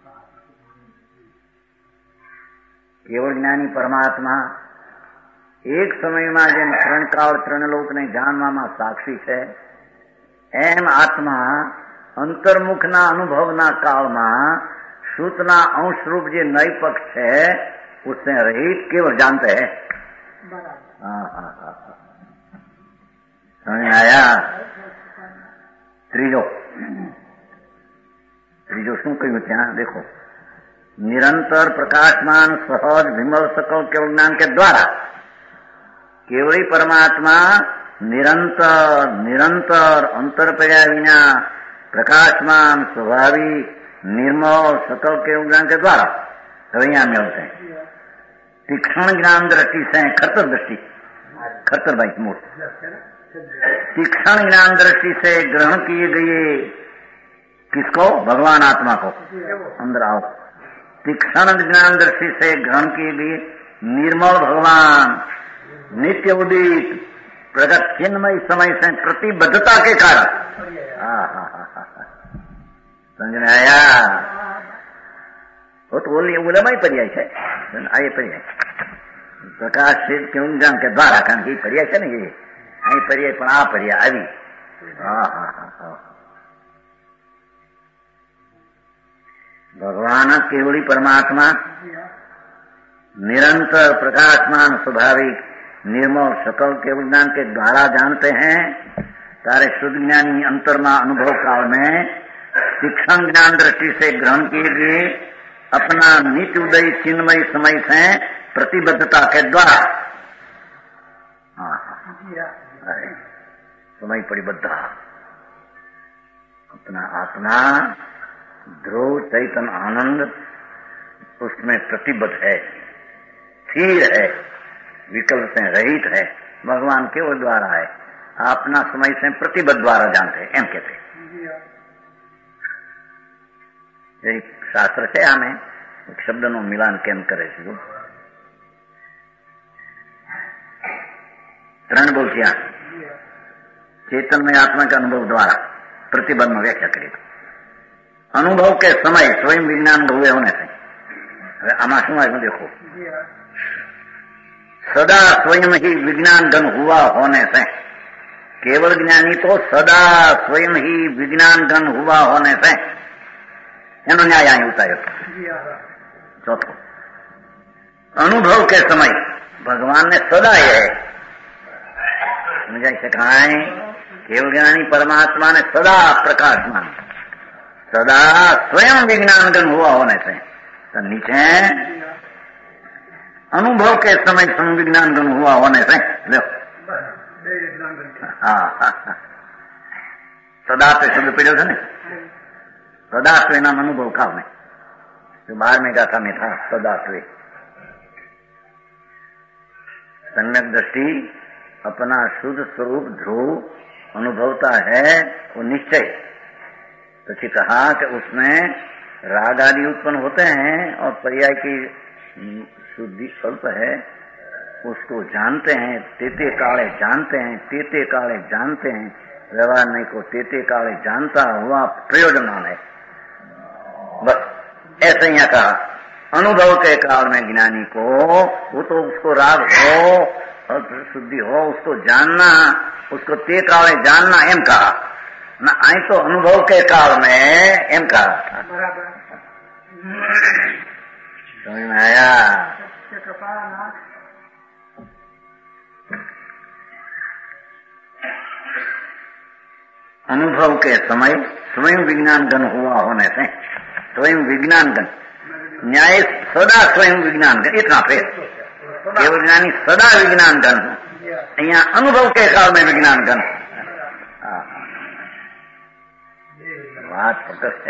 [SPEAKER 1] કેવળ જ્ઞાની પરમાત્મા એક સમયમાં જેમ ત્રણકાળ ત્રણલોકને જાણવામાં સાક્ષી છે એમ આત્મા અંતર્મુખના અનુભવના કાળમાં શુદ્ધના અંશરૂપ જે નય પક્ષ છે उससे रहित केवल जानते हैं. हाँ हाँ हाँ समझ आया? ત્રીજો ત્રીજો શું કહ્યું ત્યાં देखो. निरंतर प्रकाशमान सहज विमल सकल केवल ज्ञान के द्वारा केवली परमात्मा निरंतर निरंतर अंतर पर्या विना प्रकाशमान स्वभावी निर्मल सकल केवल ज्ञान के द्वारा यहाँ मिलते हैं. तीक्ष्ण ज्ञान दृष्टि से खतर दृष्टि खतर भाई मोट तीक्ष्ण ज्ञान दृष्टि से ग्रहण किए गए किसको? भगवान आत्मा को. अंदर आओ. तीक्ष्ण ज्ञान दृष्टि से ग्रहण किए गए निर्मल भगवान नित्य उदित प्रगट चिन्मय समय से प्रतिबद्धता के कारण. हाँ हाँ हाँ हाँ समझ में आया? वो तो बोलिए बोला ही पर्याय है. आइए पर्याय प्रकाश से क्यों ज्ञान के द्वारा कारण की पर्याय है ना ये आई पर्याय पण आ पर्याय આવી. हाँ हाँ हाँ हाँ भगवान केवली परमात्मा निरंतर प्रकाशमान स्वाभाविक निर्मल सकल केवल ज्ञान के द्वारा जानते हैं. तारे शुद्ध ज्ञानी अंतरमा अनुभव काल में तीक्ष्ण ज्ञान दृष्टि से ग्रहण किए गए अपना नित्य उदय चिन्मय समय से प्रतिबद्धता के द्वारा. हाँ समय परिबद्ध अपना आत्मा ध्रुव चैतन्य आनंद उसमें प्रतिबद्ध है, स्थिर है, विकल्प से रहित है. भगवान केवल द्वारा है. अपना समय से प्रतिबद्ध द्वारा जानते हैं एम कहते हैं. यही शास्त्र છે. આમે એક શબ્દનું મિલાન કેમ કરે છે? ત્રણ બોલ ત્યાં चेतनमय आत्मा के अनुभव द्वारा प्रतिबद्ध में व्याख्या करी. अनुभव के समय स्वयं विज्ञान हुए होने से आमा शू है देखो सदा स्वयं ही विज्ञान घन हुआ होने से केवल ज्ञानी तो सदा स्वयं ही विज्ञान घन हुआ होने से एनो न्याय आई उतार्यो। चौथो, अनुभव के समय भगवान ने सदा यह समझाई से कहा है, केवल ज्ञानी परमात्मा ने सदा प्रकाशमान, सदा स्वयं विज्ञान घन हुआ होने से, तो नीचे अनुभव के समय स्वयं विज्ञान घन हुआ होने से लो हाँ हाँ सदा पे शब्द पीड़ो था ने, सदा स्वे नाम अनुभव काल में जो बाहर में गाथा में था, सदा स्वे सम्यक दृष्टि अपना शुद्ध स्वरूप ध्रुव अनुभवता है वो निश्चय। तो ठीक कहा कि उसमें राग आदि उत्पन्न होते हैं और पर्याय की शुद्धि स्वल्प है, उसको जानते हैं, तेते काले जानते हैं, तेते काले जानते हैं, व्यवहार नहीं को तेते काले जानता हुआ प्रयोजन है। बस ऐसे यहाँ कहा अनुभव के काल में ज्ञानी को वो तो उसको राग हो और शुद्धि हो उसको जानना, उसको ते काले जानना एम कहा ना, आई तो अनुभव के काल में एम कहा। समझ में आया? अनुभव के समय स्वयं विज्ञान घन हुआ होने से, स्वयं विज्ञान घन, न्याय सदा स्वयं विज्ञान घन, इतना फिर केवल ज्ञानी सदा विज्ञान घन, यहाँ अनुभव के काल में विज्ञान घन। बात प्रकट है,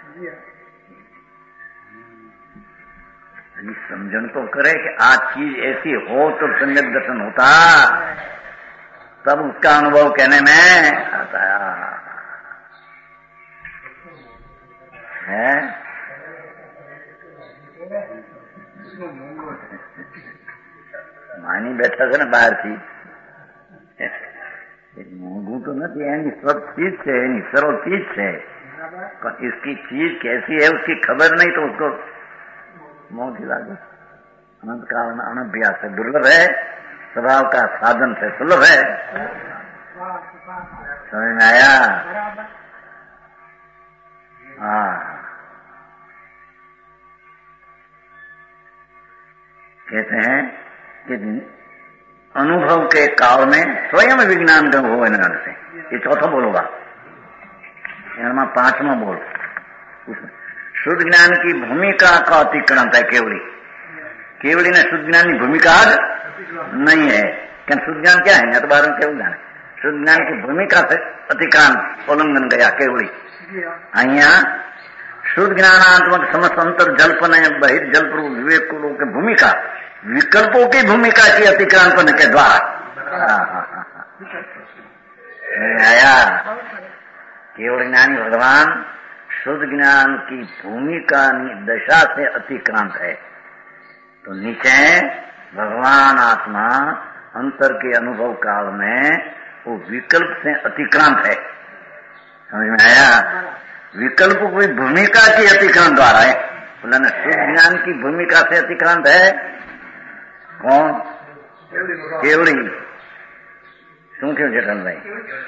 [SPEAKER 1] समझन तो करे कि आज चीज ऐसी हो तो सम्यक दर्शन होता, तब उसका अनुभव कहने में आता है। मानी बैठा था ना बाहर थी, मोंघू तो नहीं, एनी सब चीज से, एनी सरल चीज से, इसकी चीज कैसी है उसकी खबर नहीं तो उसको मोह लागे। अनंत काल में अनभ्यास से दुर्लभ है, स्वभाव का साधन से सुलभ है। समझ में आया? हाँ, कहते हैं कि अनुभव के काल में स्वयं विज्ञान घन हो से, ये चौथा बोलूंगा, यहाँ पांचवा बोल। शुद्ध ज्ञान की भूमिका का अतिक्रांत है केवली, केवली ने शुद्ध ज्ञान की भूमिका नहीं है। क्या शुद्ध ज्ञान क्या है? या तो बारह केवल ज्ञान है, शुद्ध ज्ञान की भूमिका से अतिक्रांत उल्लंघन गया केवली। यहाँ शुद्ध ज्ञानात्मक समस्त अंतर जल्पन बहिर्जल्प विवेक की भूमिका, विकल्पों की भूमिका की अतिक्रांतन के द्वारा आया। केवल ज्ञानी भगवान शुद्ध ज्ञान की भूमिका दशा से अतिक्रांत है, तो नीचे भगवान आत्मा अंतर के अनुभव काल में वो विकल्प से अतिक्रांत है। समझ में आया? विकल्प कोई भूमिका की अतिक्रांत द्वारा है, बोला ना शुद्ध ज्ञान की भूमिका से अतिक्रांत है कौन? केवली। શું થયું જેઠાનભાઈ?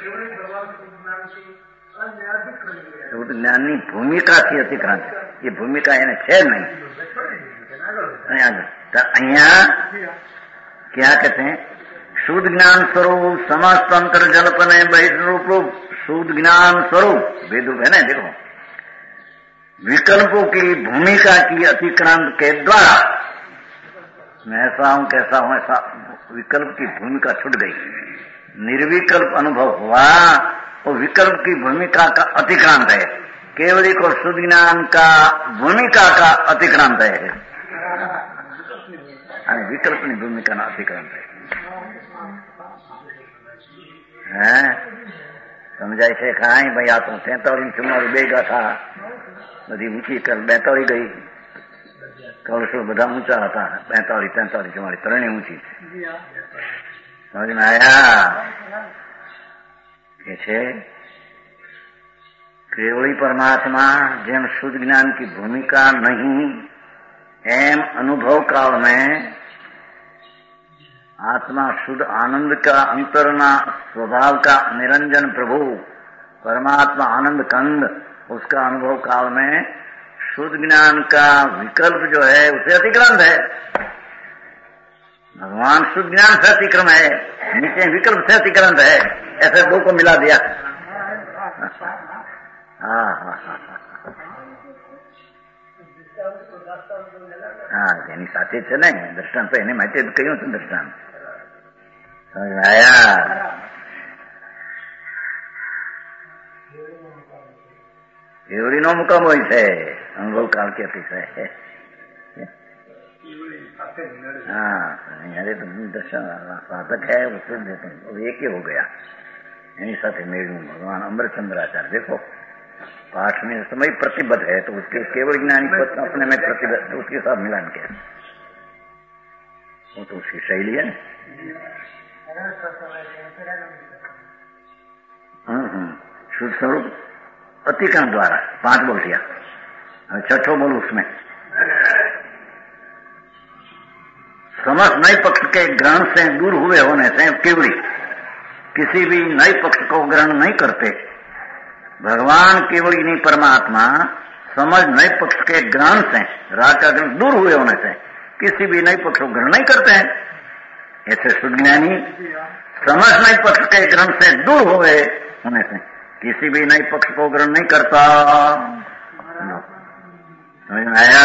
[SPEAKER 1] शुद्ध ज्ञानी भूमिका की अतिक्रांत, ये भूमिका એને છે नहीं। અહીંયા क्या कहते हैं? शुद्ध ज्ञान स्वरूप समस्त अंतर जल्पन बहिर्रूप रूप शुद्ध ज्ञान स्वरूप वेदुप है ना, देखो विकल्पों की भूमिका की अतिक्रांत के द्वारा मैं ऐसा हूं कैसा हूं ऐसा विकल्प की भूमिका छूट गई, निर्विकल्प अनुभव हुआ, वो विकल्प की भूमिका का अतिक्रांत है। केवली को शुद्ध ज्ञान का भूमिका का अतिक्रांत है, विकल्प की भूमिका ना अतिक्रांत है। समझाय છે કાંઈ ભાઈ? આ તો તેતાળીસ ચુમ્માળી બે ગાથા બધી ઊંચી કર બેતાળી ગઈ, કળશો બધા ઊંચા હતા, બેતાળી તેતાળી ચુમ્માળી ત્રણેય ઊંચી। સમજ में आया? કે છે केवली परमात्मा જેમ शुद्ध ज्ञान की भूमिका नहीं, एम अनुभव काल में आत्मा शुद्ध आनंद का अंतरना स्वभाव का निरंजन प्रभु परमात्मा आनंद कंद, उसका अनुभव काल में शुद्ध ज्ञान का विकल्प जो है उसे अतिक्रम है। भगवान शुद्ध ज्ञान से अतिक्रम है, नीचे विकल्प से अतिक्रम है, ऐसे दो को मिला दिया। हाँ हाँ हाँ हाँ એની સાથે છે ને દ્રષ્ટાંત, તો એને માટે કહ્યું હતું દ્રષ્ટાંત, સમજ આયા? એવડી નો મુકામ હોય છે અનુભવ કાળ કે અતિશય। हाँ अरे तो दर्शन साधक है उससे एक ही हो गया, यानी साथ मेरू भगवान अमृतचंद्राचार्य देखो पाठ में समय प्रतिबद्ध है तो उसके केवल ज्ञानी पद अपने में प्रतिबद्ध, तो उसके साथ मिलान किया, वो तो उसकी शैली है। हम्म शुद्ध स्वरूप अतिक्रम द्वारा पांच बोल दिया, छठो बोल उसमें समस्त नए पक्ष के ग्रहण से दूर हुए होने से केवली किसी भी नए पक्ष को ग्रहण नहीं करते। भगवान केवली नहीं परमात्मा समझ नए पक्ष के ग्रहण से राग का ग्रहण दूर हुए होने से किसी भी नए पक्ष को ग्रहण नहीं करते हैं। ऐसे शुद्ध ज्ञानी समझ नए पक्ष के ग्रहण से दूर हुए होने से किसी भी नए पक्ष को ग्रहण नहीं करता। समझ में आया?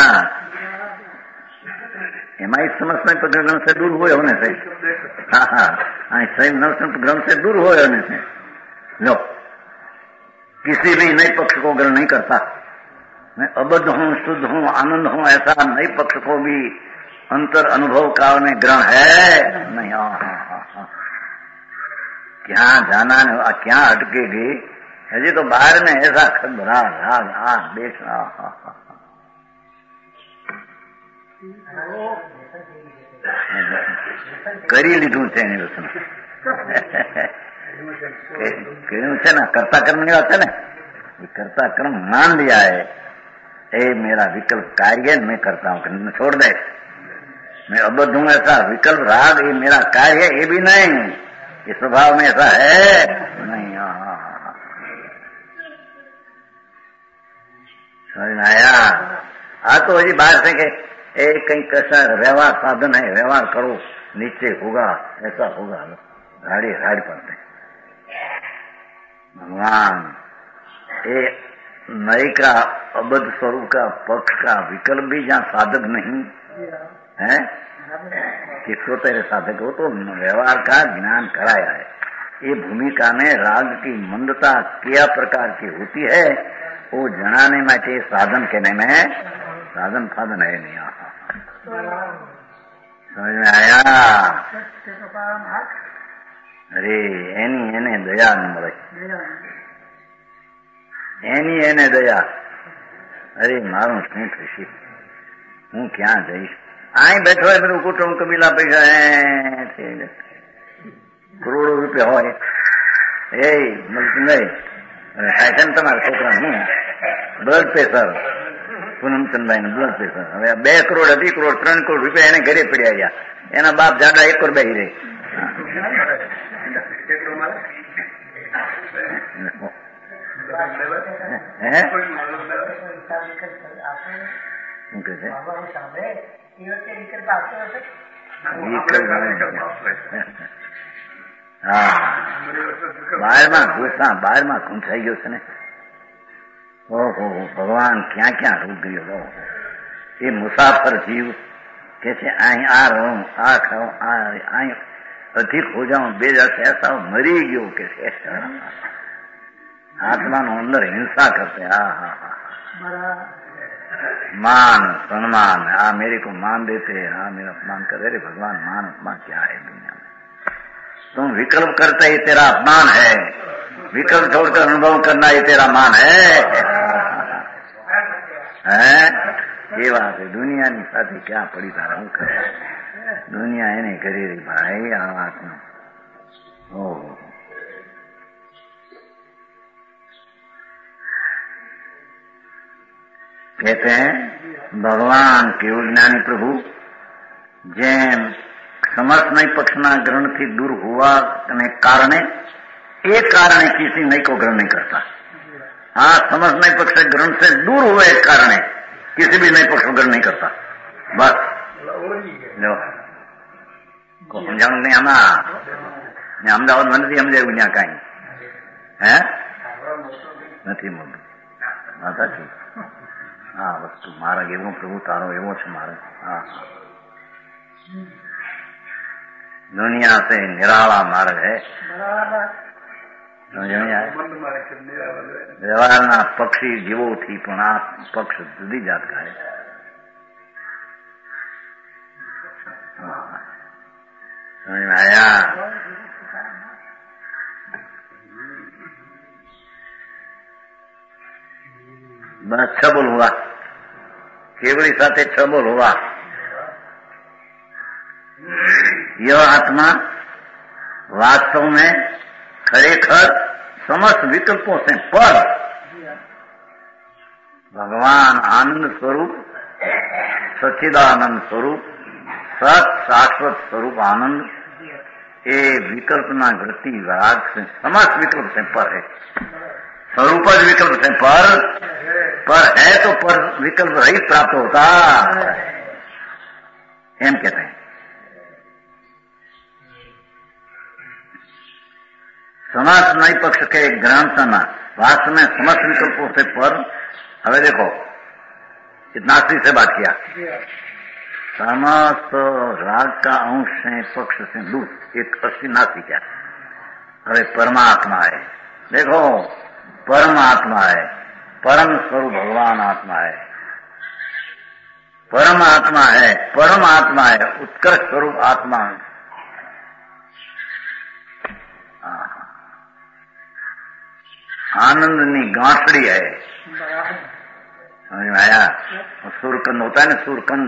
[SPEAKER 1] एमाई समझ ग्रहण से दूर हुए होने से, हाँ हाँ सही ग्रहण से दूर हुए होने से लो किसी भी नए पक्ष को ग्रहण नहीं करता। मैं अबद्ध हूँ, शुद्ध हूँ, आनंद हूँ, ऐसा नए पक्ष को भी अंतर अनुभव काल में ग्रहण है नहीं। हाँ हाँ हाँ हाँ क्या जाना है, क्या अटकेगी हजी तो बाहर में ऐसा खबरा राग आ देश કરી લીધું છે એની વસ્તુ કહ્યું છે ને कर्ता कर्म नहीं होता ना, कर्ता कर्म मान लिया है, ए मेरा विकल्प कार्य मैं करता हूँ, छोड़ दे, मैं अबद्ध हूँ ऐसा विकल्प राग ये मेरा कार्य है, ये भी नहीं, ये स्वभाव में ऐसा है नहीं। हाँ हाँ हाँ समझ में आया? हाँ तो हजी बाहर से के ए कहीं कैसा व्यवहार साधन है, व्यवहार करो नीचे होगा ऐसा होगा, राड़ी राड़ पड़ते भगवान ए नए का अबद्ध स्वरूप का पक्ष का विकल्प भी जहाँ साधक नहीं है, किसको तेरे साधक हो तो व्यवहार का ज्ञान कराया है। ये भूमिका में राग की मंदता क्या प्रकार की होती है वो जनाने में चाहिए, साधन कहने में साधन फाधन है नहीं। समझ में आया? अरे एनी एने दया न મળે, એની એને દયા, અરે મારું શું થશે, હું ક્યાં જઈશ? અહીં બેઠો હોય બધું કુટુંબ કબીલા પૈસા કરોડો રૂપિયા હોય એ મળતું નહીં, થાય છે ને તમારા છોકરા હું બ્લડ પ્રેશર પૂનમચંદભાઈ નું બ્લડ પ્રેશર, હવે બે કરોડ અઢી કરોડ ત્રણ કરોડ રૂપિયા એને ઘરે પડ્યા ગયા, એના બાપ જાડા એક કરોડ બેહી રહે। બાર માં ઘૂસા બાર માં ઘૂંસાઈ ગયો છે ને, ઓહો ભગવાન ક્યાં ક્યાં રૂપ ગયો। એ મુસાફર જીવ કે છે અહીં આ રહું આ ખાઉં અહીં अधिक हो जाऊं बेजा से ऐसा मरी गयो के आत्मा नो अंदर हिंसा करते। हा हा हा मान सम्मान, आ मेरे को मान देते, हाँ मेरा अपमान करे। रे भगवान मान अपमान क्या है दुनिया में? तुम विकल्प करते ही तेरा अपमान है, विकल्प छोड़कर अनुभव करना ही तेरा मान है, है? ये बात है। दुनिया ની સાથે क्या पड़ी तारा હું કરે? दुनिया એને કરી રહી ભાઈ આ વાતનું। ઓહો कहते हैं भगवान केवल ज्ञानी प्रभु जेम સમર્થ પક્ષના ગ્રહણથી દૂર હોવાને કારણે એ કારણે किसी नई को ग्रहण नहीं करता। हाँ, समर्थ नई पक्ष ग्रहण से दूर हुए एक कारण किसी भी नए पक्ष को ग्रहण नहीं करता। बस जो को समझाणु नहीं आमा अमदावाद में नहीं समझाયું ત્યાં કાંઈ હે નથી મળતું। માતા છે હા વસ્તુ માર્ગ એવો પ્રભુ તારો એવો છે માર્ગ। હા दुनिया से निराला मार्ग है। વ્યવહારના પક્ષી જીવોથી પણ આ પક્ષ જુદી જાત का है। समझ में आया? बस छबोल हुआ, केवड़ी साथे छबोल हुआ। यह आत्मा वास्तव में खरेखर समस्त विकल्पों से पर भगवान आनंद स्वरूप, सच्चिदानंद स्वरूप, सत शाश्वत स्वरूप आनंद ये विकल्पना वृत्ति राग से समस्त विकल्प से पर है। स्वरूप विकल्प से पर पर है तो पर विकल्प रहित प्राप्त होता एम कहते हैं। समाज नई पक्ष के ग्रहण वास्तव में समस्त विकल्पों से पर। हमें देखो कितना आखिरी से बात किया, समस्त राग का अंश है पक्ष से दूर एक अस्थि नास्ती क्या। अरे परमात्मा है, देखो परमात्मा है, परम स्वरूप भगवान आत्मा है, परमात्मा है, परमात्मा है, उत्कृष्ट स्वरूप आत्मा है। आनंदनी गांसड़ी है। समझ में आया? सूरकंद होता है ना, सूरकंद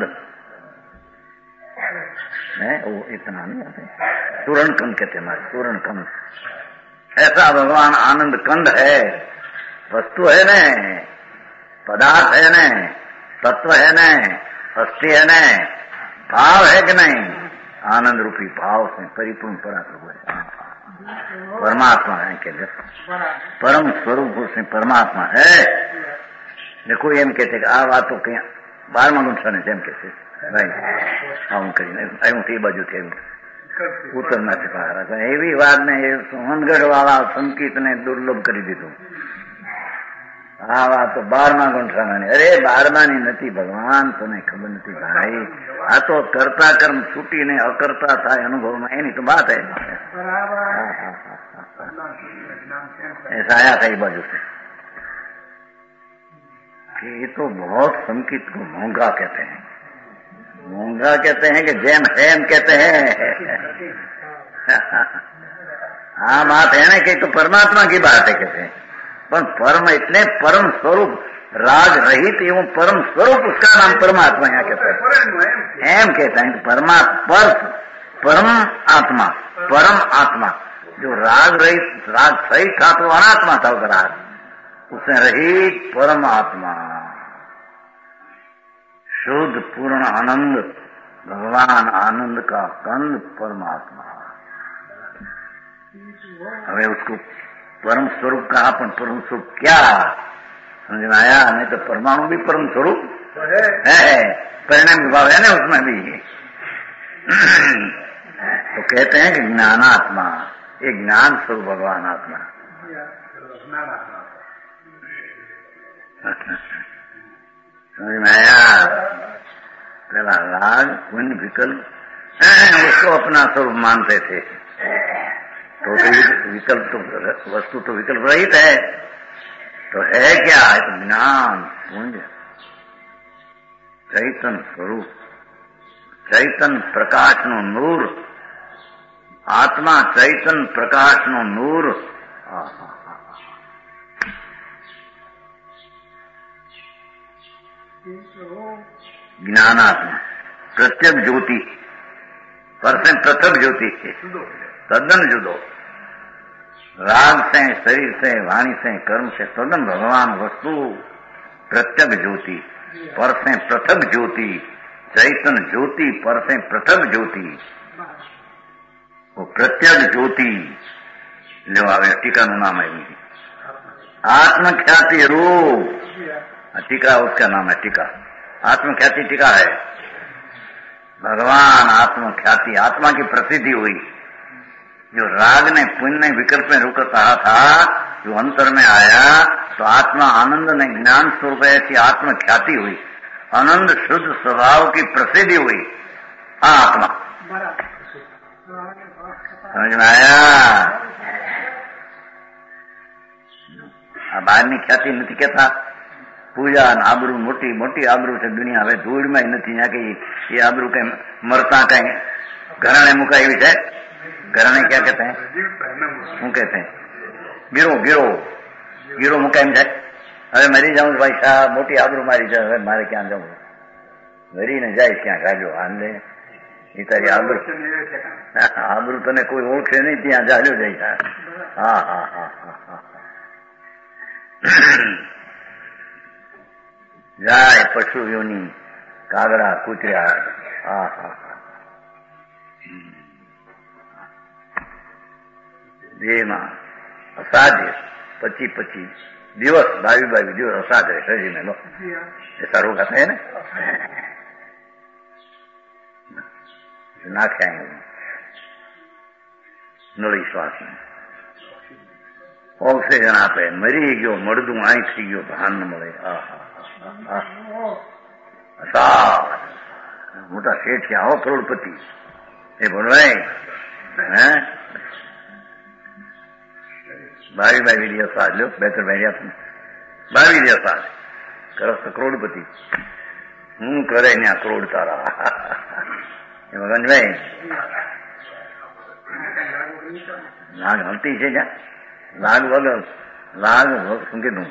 [SPEAKER 1] है वो इतना नहीं आते, सूरणकंद कहते हैं, सूरणकंद। ऐसा भगवान आनंद कंद है, वस्तु है न, पदार्थ है न, तत्व है न, अस्थि है न, भाव है कि नहीं? आनंद रूपी भाव से परिपूर्ण पराप्रभु है, परमात्मा है के परम स्वरूप से परमात्मा है। देखो एम कहते आ वातो कहीं बारहमा गुंठा ने જેમ कहते ભાઈ આવું કરીને આવ્યું તે બાજુથી આવ્યું ઉત્તર નથી પારા એવી વાત ને એ સોનગઢ વાળા સંકિત ને દુર્લભ કરી દીધું। આ વાત તો બારમા ગુંઠાના ને અરે બારમાની નથી ભગવાન, તને ખબર નથી ભાઈ, આ તો કરતા કર્મ છૂટીને અકર્તા થાય અનુભવમાં એની તો વાત है। ऐसा आया कई बाजू से कि ये तो बहुत संकित को मोंगा कहते हैं। मोंगा कहते हैं कि जैम हेम कहते हैं। हाँ बात है ना कि तो परमात्मा की बात है कहते हैं, पर परम इतने परम स्वरूप राग रहित एवं परम स्वरूप उसका नाम परमात्मा यहाँ कहते हैं। एम कहते हैं परमात्मा पर परम आत्मा, परम आत्मा जो राग रहित राग सही था तो अनात्मा था उधर राग, उसने रहित परमात्मा शुद्ध पूर्ण आनंद भगवान आनंद का कंद परमात्मा। हमें उसको परम स्वरूप कहा, पर परम स्वरूप क्या समझ में आया? नहीं तो परमाणु भी परम स्वरूप है, है। परिणाम विभाव है ना उसमें भी। तो कहते हैं कि ज्ञानात्मा, ये ज्ञान स्वरूप भगवान आत्मा। समझ में आया? पहला राग पुण्य विकल्प उसको अपना स्वरूप मानते थे, तो विकल्प तो वस्तु तो विकल्प रहित है, तो है क्या? ज्ञान पुण्य चैतन स्वरूप, चैतन प्रकाश नो नूर, आत्मा चैतन प्रकाश नो नूर। ज्ञानात्मा प्रत्यक्ष ज्योति, पर से पृथक ज्योति तद्दन जुदो। राग से, शरीर से, वाणी से, कर्म से तद्दन भगवान वस्तु प्रत्यक्ष ज्योति, पर से पृथक ज्योति, चैतन ज्योति, पर से पृथक ज्योति। वो प्रत्यग ज्योति जो आवे टीका नु नाम है आत्मख्याति रूप टीका उसका नाम है टीका आत्मख्याति टीका है भगवान आत्मख्याति आत्मा की प्रसिद्धि हुई जो राग ने पुण्य ने विकल्प में रुक कहा था जो अंतर में आया तो आत्मा आनंद ने ज्ञान स्वरूप ऐसी आत्मख्याति हुई आनंद शुद्ध स्वभाव की प्रसिद्धि हुई आत्मा समझ में आया अब आदमी ख्याति नहीं कहता पूजा आबरू मोटी मोटी आबरू से दुनिया હવે ધૂળ માં નથી કે ये आबरू कहीं मरता कहीं घराने मुकाई हुई है घराने क्या कहते हैं શું कहते हैं गिरो गिरो गिरो मुकाई में હવે મરી જાઉં ભાઈ સાહેબ મોટી આબरू મારી છે હવે મારે ક્યાં જવું મરીને જાય ક્યાં ગાજો આંદે એ તારી આબરૂ આબરૂ તને કોઈ ઓળખે નહીં ત્યાં ચાલ્યો જાય હા હા હા હા હા જાય પશુ યોની કાગડા કૂતરા હા હા દેહમાં અસાધ્ય પચી પચી દિવસ બાવી બાવી દિવસ અસાધ્ય શરીર में लो ऐसा रोग आता है ना નાખ્યા નળી શ્વાસ ઓક્સિજન આપે મરી ગયો મળદું આઈ થઈ ગયો ભાન ન મળે મોટા શેઠ છે આવો કરોડપતિ એ ભણવાય હે બાવી બાવી દિવસ આ લો બે ત્રણ મહિના બાવી દિવસ આ કરસ તો કરોડપતિ હું કરે ને આ કરોડ તારા એ ભગવાનભાઈ લાગ હલતી છે જ્યાં લાગ વગર લાગ શું કીધું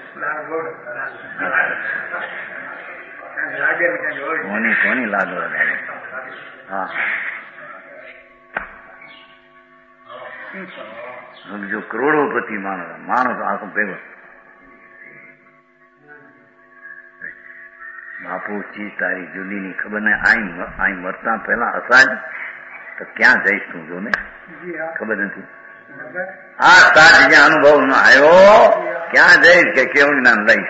[SPEAKER 1] કોની કોની લાગ હા જો કરોડોપતિ માણસ માણસ આખું ભેગો બાપુ ચીજ તારી જુદીની ખબર ને આઈ આઈ મરતા પહેલા અસાજ તો ક્યાં જઈશ તું જો ને ખબર નથી આ સાજ જ્યાં અનુભવ ન આવ્યો ક્યાં જઈશ કે કેવું જ્ઞાન લઈશ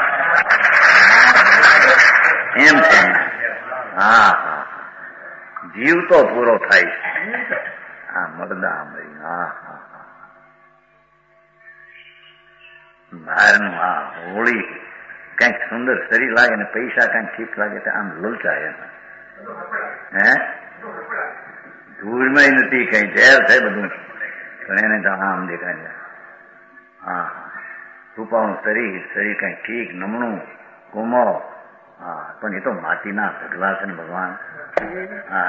[SPEAKER 1] એમ છે હા હા જીવ તો પૂરો થાય હા મરદા મરી હા હા હા બહારનું આ હોળી કંઈક સુંદર શરીર લાગે ને પૈસા કંઈક ઠીક લાગે તો આમ લલચાય હે ધૂળમાં નથી કઈ ઝેર છે બધું પણ એને તો આમ દેખાય હા રૂપાનું શરીર શરીર કંઈક ઠીક નમણું કોમળ હા પણ એ તો માટીના ઢગલા છે ને ભગવાન હા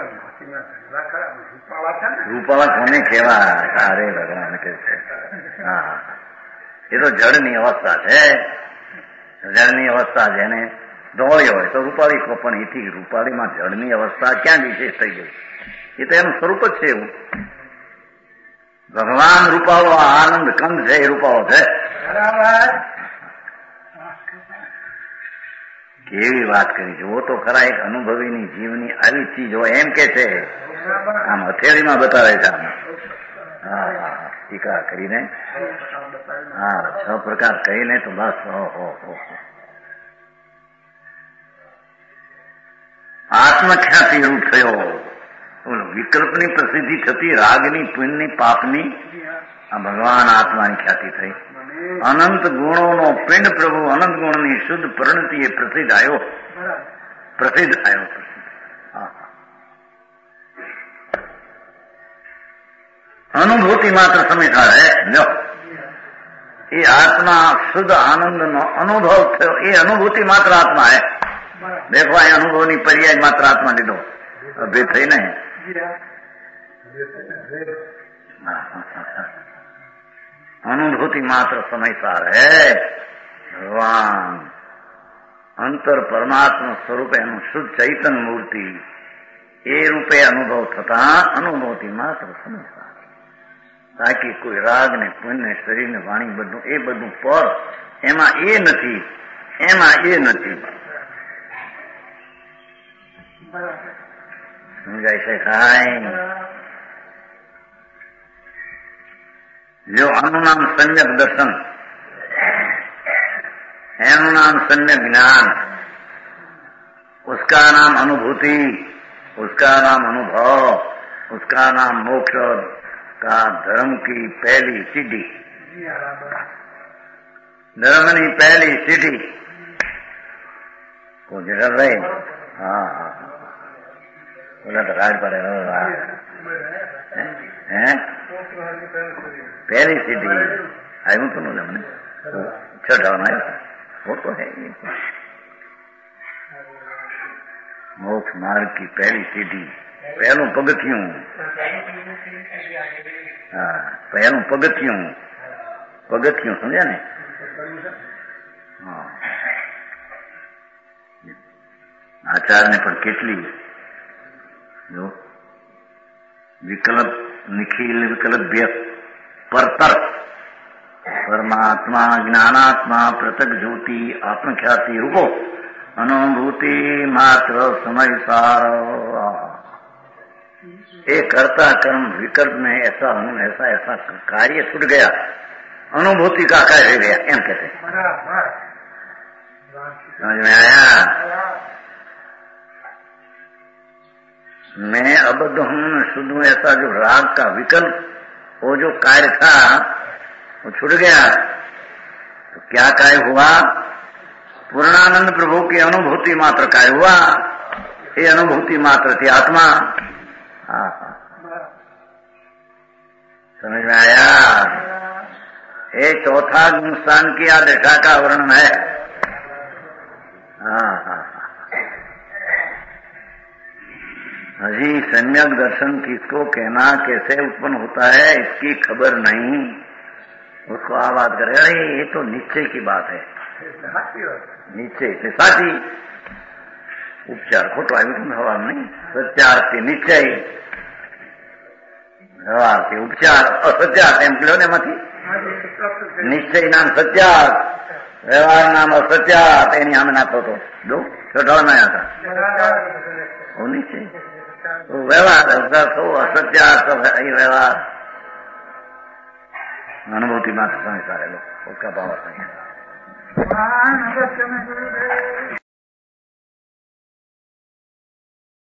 [SPEAKER 1] રૂપાળા કોને કેવા અરે ભગવાન કે છે હા એ તો જળની અવસ્થા છે જળની અવસ્થા જેને દોડી હોય તો રૂપાળી પણ એથી રૂપાળીમાં જળની અવસ્થા ક્યાં વિશેષ થઈ ગઈ એ તો એનું સ્વરૂપ જ છે એવું ભગવાન રૂપાળો આનંદ કંદ છે એ રૂપાળો છે કેવી વાત કરી જુઓ તો ખરા એક અનુભવીની જીવની આવી ચીજ હોય એમ કે છે આમ હથેળીમાં બતાવે છે આમ હા હા ટીકા કરીને હા છ પ્રકાર કહીને તો બસ ઓહો આત્મખ્યાતિ રૂપ થયો વિકલ્પની પ્રસિદ્ધિ થતી રાગની પુણ્યની પાપની આ ભગવાન આત્માની ખ્યાતિ થઈ અનંત ગુણોનો પિંડ પ્રભુ અનંત ગુણની શુદ્ધ પરિણતિ એ પ્રસિદ્ધ આવ્યો પ્રસિદ્ધ આવ્યો પ્રસિદ્ધ હા अनुभूति मात्र समीक्षा है लो ये आत्मा शुद्ध आनंद नो अनुभव थयो ये अनुभूति मात्र आत्मा है देखो आ अनुभव नी पर्याय मात्र आत्मा लीधो भेद थई नहीं अनुभूति मात्र समयसार है भगवान अंतर परमात्मा स्वरूप एनु शुद्ध चैतन्य मूर्ति ए रूपे अनुभव थता अनुभूति मात्र समयसार ताकि कोई राग ने पुण्य शरीर ने वाणी બધું એ બધું પર એમાં એ નથી એમાં એ નથી સમજાય છે કાંઈ जो अनुनाम सम्यक दर्शन, अनुनाम सम्यक ज्ञान, उसका नाम अनुभूति, उसका नाम अनुभव, उसका नाम मोक्ष का धर्म की पहली सीढ़ी, धर्म की पहली सीढ़ी को जड़ रहे। हाँ हाँ बोला तो राज पड़े हैं पहली सीढ़ी आयु तो नहीं मैंने छठा ना वो तो है मोक्ष मार्ग की पहली सीढ़ी, पहलू पगथियों, हाँ पहलू पगथियों, पगथियों समझा ने। हाँ आचार्य ने पर કેટલી जो विकल्प निखिल विकल्प व्यक्त परतर परमात्मा ज्ञानात्मा पृथक ज्योति आत्मख्याति रुको अनुभूति मात्र समय सार। एक कर्ता कर्म विकल्प में ऐसा हूं ऐसा ऐसा कार्य छूट गया, अनुभूति का कार्य गया, एम कहते हैं। समझ में आया? मैं अबद्ध हूं शुद्ध हूं ऐसा जो राग का विकल्प वो जो कार्य था वो छूट गया, तो क्या कार्य हुआ? पूर्णानंद प्रभु की अनुभूति मात्र कार्य हुआ। ये अनुभूति मात्र थी आत्मा। हाँ समझ में आया? ये चौथा गुणस्थान की आदशा का वर्णन है। हाँ हाँ अजी सम्यक दर्शन किसको कहना, कैसे उत्पन्न होता है इसकी खबर नहीं, उसको आवाज करे अरे ये तो निश्चय की बात है, निश्चय से साची उपचार खोटो आयु तुम सवाल नहीं, सत्यार से निश्चय व्यवहार से उपचार और सत्यार एम किलो ने मती निश्चय नाम सत्यार व्यवहार नाम और सत्यार एनी हमें नाखो तो दो छोटा नया था वो निश्चय वो व्यवहार तो असत्यार तो व्यवहार अनुभूति मात्र सारे लोग उसका भाव है।